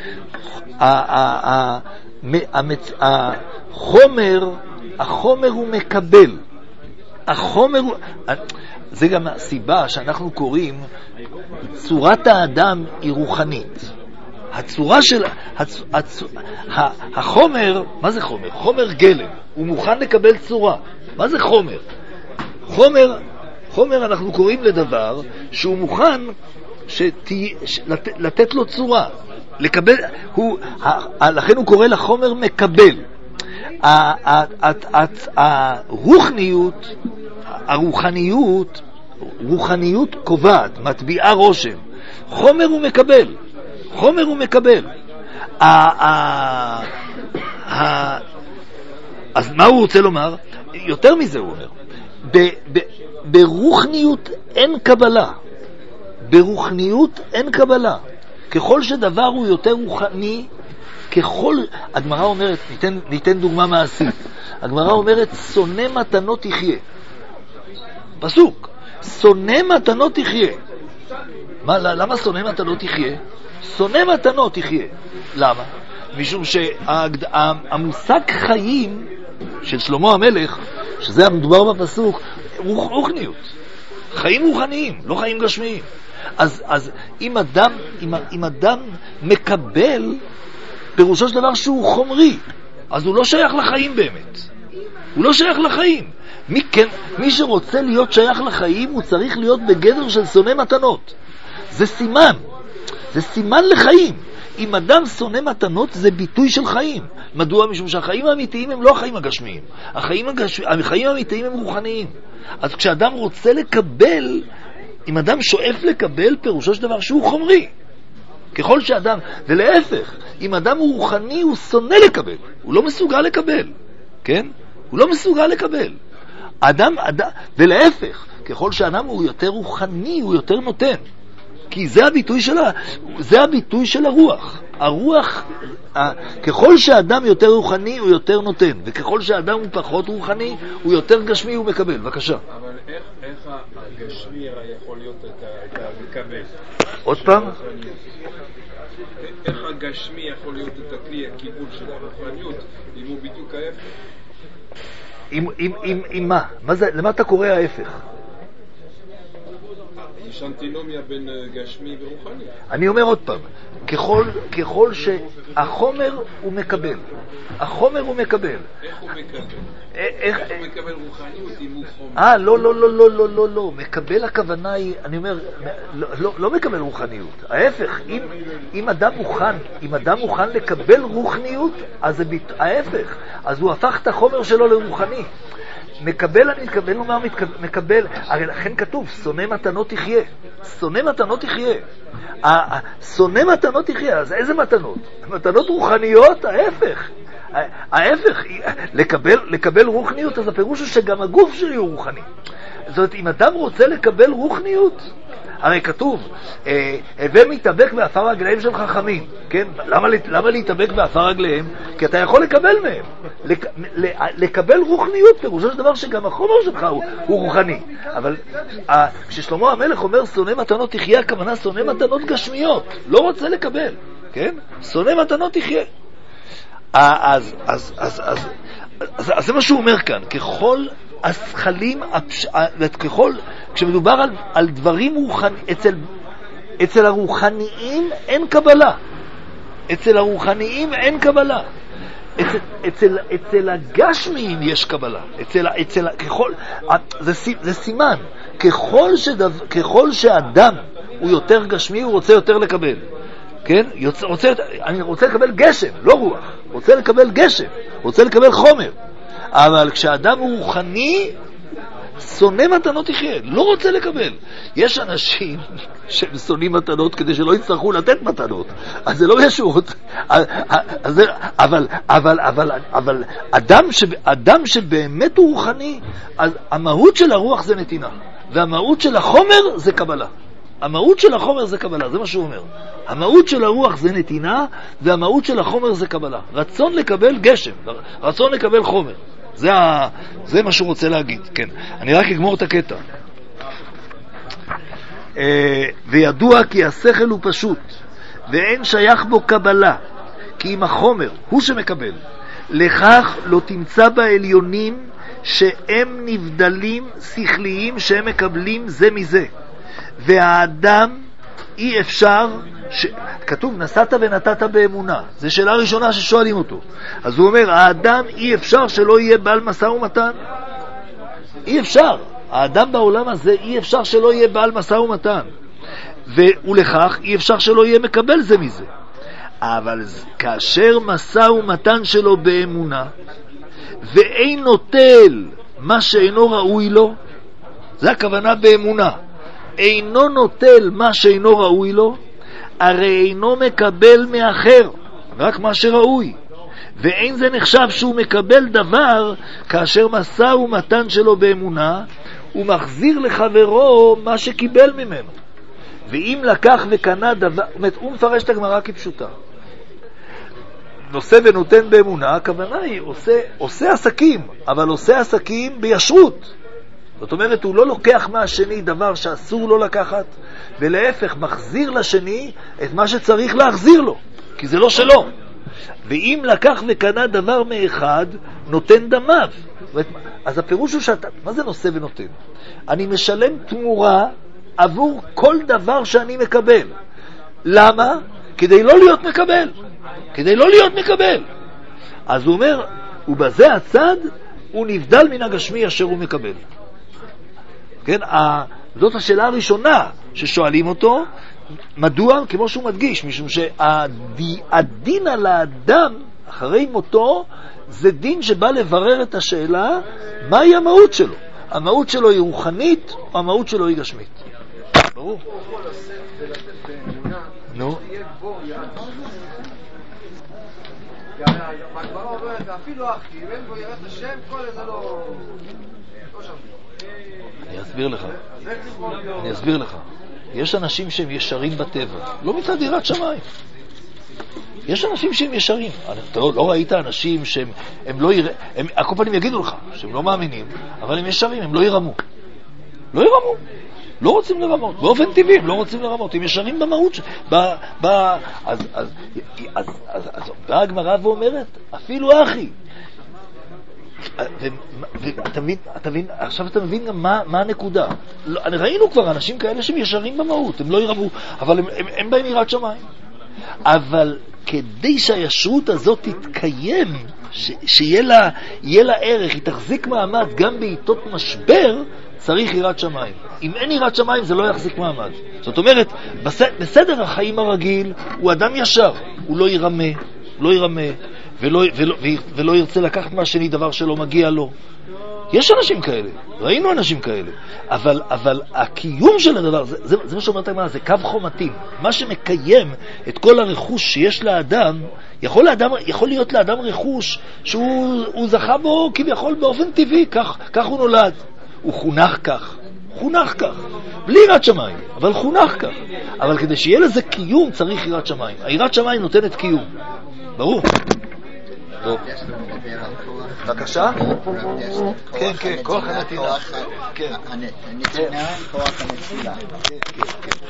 החומר, החומר הוא מקבל, החומר הוא, זה גם הסיבה שאנחנו קוראים, צורת האדם היא רוחנית. הצורה של, הצ, הצ, החומר, מה זה חומר? חומר גלם, הוא מוכן לקבל צורה. מה זה חומר? חומר, חומר אנחנו קוראים לדבר שהוא מוכן שתי, לת, לתת לו צורה, לקבל, הוא, לכן הוא קורא לחומר מקבל. הרוחניות, הרוחניות, רוחניות קובעת, מטביעה רושם. חומר הוא מקבל, חומר הוא מקבל. אז מה הוא רוצה לומר? יותר מזה הוא אומר, ברוחניות אין קבלה, ברוחניות אין קבלה. ככל שדבר הוא יותר רוחני, ככל, הגמרא אומרת, ניתן, ניתן דוגמה מעשית, הגמרא אומרת, שונא מתנות תחיה. פסוק, שונא מתנות תחיה. מה, למה שונא מתנות תחיה? שונא מתנות תחיה. למה? משום שהמושג חיים של שלמה המלך, שזה המדובר בפסוק, הוא רוחניות. חיים רוחניים, לא חיים גשמיים. אז, אז אם אדם, אם, אם אדם מקבל, פירושו של דבר שהוא חומרי, אז הוא לא שייך לחיים באמת. הוא לא שייך לחיים. מי, כן, מי שרוצה להיות שייך לחיים, הוא צריך להיות בגדר של שונא מתנות. זה סימן. זה סימן לחיים. אם אדם שונא מתנות, זה ביטוי של חיים. מדוע? משום שהחיים האמיתיים הם לא החיים הגשמיים. החיים, הגש... החיים האמיתיים הם רוחניים. אז כשאדם רוצה לקבל, אם אדם שואף לקבל, פירושו של דבר שהוא חומרי. ככל שאדם, ולהפך, אם אדם הוא רוחני, הוא שונא לקבל. הוא לא מסוגל לקבל. כן? הוא לא מסוגל לקבל. אדם, אדם, ולהפך, ככל שאדם הוא יותר רוחני, הוא יותר נותן. כי זה הביטוי של, זה הביטוי של הרוח. הרוח, ככל שהאדם יותר רוחני, הוא יותר נותן. וככל שהאדם הוא פחות רוחני, הוא יותר גשמי, הוא מקבל. בבקשה. אבל איך, איך הגשמי יכול להיות את המקבל? עוד פעם? איך הגשמי יכול להיות את הכלי, הכיוון של הרוחניות, אם הוא בדיוק ההפך? עם, עם, עם, עם מה? מה זה, למה אתה קורא ההפך? יש אנטינומיה בין גשמי ורוחני. אני אומר עוד פעם, ככל, ככל שהחומר הוא מקבל, החומר הוא מקבל. איך הוא מקבל? איך, איך הוא מקבל רוחניות אם הוא חומר? אה, לא, לא, לא, לא, לא, לא, לא. מקבל הכוונה היא, אני אומר, לא, לא, לא מקבל רוחניות. ההפך, אם, אם אדם מוכן, אם אדם מוכן לקבל רוחניות, אז זה ביט... ההפך, אז הוא הפך את החומר שלו לרוחני. מקבל, אני מקבל, לומר, מקבל, הרי לכן כתוב, שונא מתנות תחיה. שונא מתנות תחיה. שונא מתנות תחיה, אז איזה מתנות? מתנות רוחניות, ההפך. ההפך, לקבל, לקבל רוחניות, אז הפירוש הוא שגם הגוף שלי הוא רוחני. זאת אומרת, אם אדם רוצה לקבל רוחניות, הרי כתוב, הווה מתאבק באפר רגליהם של חכמים, כן? למה, למה להתאבק באפר רגליהם? כי אתה יכול לקבל מהם. לק, לקבל רוחניות, פירושו של דבר שגם החומר שלך הוא, הוא רוחני. אבל כששלמה המלך אומר, שונא מתנות תחיה, הכוונה שונא מתנות גשמיות, לא רוצה לקבל, כן? שונא מתנות תחיה. אז, אז, אז, אז, אז, אז זה מה שהוא אומר כאן, ככל השכלים, ככל, כשמדובר על, על דברים רוחניים, אצל, אצל הרוחניים אין קבלה, אצל הרוחניים אין קבלה, אצל, אצל, אצל הגשמיים יש קבלה, אצל, אצל, ככל, זה, זה סימן, ככל, שדו, ככל שאדם הוא יותר גשמי, הוא רוצה יותר לקבל. כן? יוצא, רוצה, אני רוצה לקבל גשם, לא רוח. רוצה לקבל גשם, רוצה לקבל חומר. אבל כשאדם הוא רוחני, שונא מתנות תחיה, לא רוצה לקבל. יש אנשים שהם שונאים מתנות כדי שלא יצטרכו לתת מתנות. אז זה לא ישות. אבל, אבל, אבל, אבל אדם, ש, אדם שבאמת הוא רוחני, אז המהות של הרוח זה נתינה. והמהות של החומר זה קבלה. המהות של החומר זה קבלה, זה מה שהוא אומר. המהות של הרוח זה נתינה, והמהות של החומר זה קבלה. רצון לקבל גשם, רצון לקבל חומר. זה, ה... זה מה שהוא רוצה להגיד, כן. אני רק אגמור את הקטע. וידוע כי השכל הוא פשוט, ואין שייך בו קבלה, כי אם החומר הוא שמקבל, לכך לא תמצא בעליונים שהם נבדלים שכליים שהם מקבלים זה מזה. והאדם אי אפשר, ש... כתוב נסעת ונתת באמונה, זו שאלה ראשונה ששואלים אותו. אז הוא אומר, האדם אי אפשר שלא יהיה בעל משא ומתן, אי אפשר, האדם בעולם הזה אי אפשר שלא יהיה בעל משא ומתן, ולכך אי אפשר שלא יהיה מקבל זה מזה. אבל כאשר משא ומתן שלו באמונה ואין נוטל מה שאינו ראוי לו, זה הכוונה באמונה, אינו נוטל מה שאינו ראוי לו, הרי אינו מקבל מאחר. רק מה שראוי. ואין זה נחשב שהוא מקבל דבר כאשר משא ומתן שלו באמונה, הוא מחזיר לחברו מה שקיבל ממנו. ואם לקח וקנה דבר, הוא מפרש את הגמרא כפשוטה. נושא ונותן באמונה, הכוונה היא עושה, עושה עסקים, אבל עושה עסקים בישרות. זאת אומרת, הוא לא לוקח מהשני דבר שאסור לו לקחת, ולהפך מחזיר לשני את מה שצריך להחזיר לו, כי זה לא שלו. ואם לקח וקנה דבר מאחד, נותן דמיו. אז הפירוש הוא שאתה, מה זה נושא ונותן? אני משלם תמורה עבור כל דבר שאני מקבל. למה? כדי לא להיות מקבל. כדי לא להיות מקבל. אז הוא אומר, ובזה הצד הוא נבדל מן הגשמי אשר הוא מקבל. כן, זאת השאלה הראשונה ששואלים אותו, מדוע? כמו שהוא מדגיש, משום שהדין על האדם אחרי מותו זה דין שבא לברר את השאלה מהי המהות שלו. המהות שלו היא רוחנית או המהות שלו היא גשמית. ברור? נו. ואפילו אחי, ואין בו יראת השם, כל איזה לא... אני אסביר לך. אני אסביר לך. יש אנשים שהם ישרים בטבע, לא מצד יראת שמיים. יש אנשים שהם ישרים. אתה לא, לא ראית אנשים שהם הם לא יר... הם, הכל פעמים יגידו לך שהם לא מאמינים, אבל הם ישרים, הם לא ירמו. לא ירמו. לא רוצים לרמות. באופן טבעי הם לא רוצים לרמות. הם ישרים במהות. ב, ב, אז, אז, אז, אז, אז באה הגמרא ואומרת, אפילו אחי. ואתה מבין, אתה מבין, עכשיו אתה מבין גם מה, מה הנקודה. ראינו כבר אנשים כאלה שהם ישרים במהות, הם לא ירמו, אבל הם, הם, הם באים יראת שמיים. אבל כדי שהישרות הזאת תתקיים, ש, שיהיה לה, יהיה לה ערך, היא תחזיק מעמד גם בעיתות משבר, צריך יראת שמיים. אם אין יראת שמיים זה לא יחזיק מעמד. זאת אומרת, בסדר החיים הרגיל הוא אדם ישר, הוא לא ירמה, לא ירמה, ולא, ולא, ולא ירצה לקחת מהשני דבר שלא מגיע לו. יש אנשים כאלה, ראינו אנשים כאלה, אבל, אבל הקיום של הדבר, זה, זה, זה מה שאומרת הגמרא, זה קו חומתים. מה שמקיים את כל הרכוש שיש לאדם, יכול, לאדם, יכול להיות לאדם רכוש שהוא זכה בו כביכול באופן טבעי, כך, כך הוא נולד. הוא חונך כך, חונך כך, בלי יראת שמיים, אבל חונך כך. אבל כדי שיהיה לזה קיום צריך יראת שמיים. היראת שמיים נותנת קיום. ברור? טוב. בבקשה? כן, כן, כוח הנתינה. הנתינה, כוח הנתינה.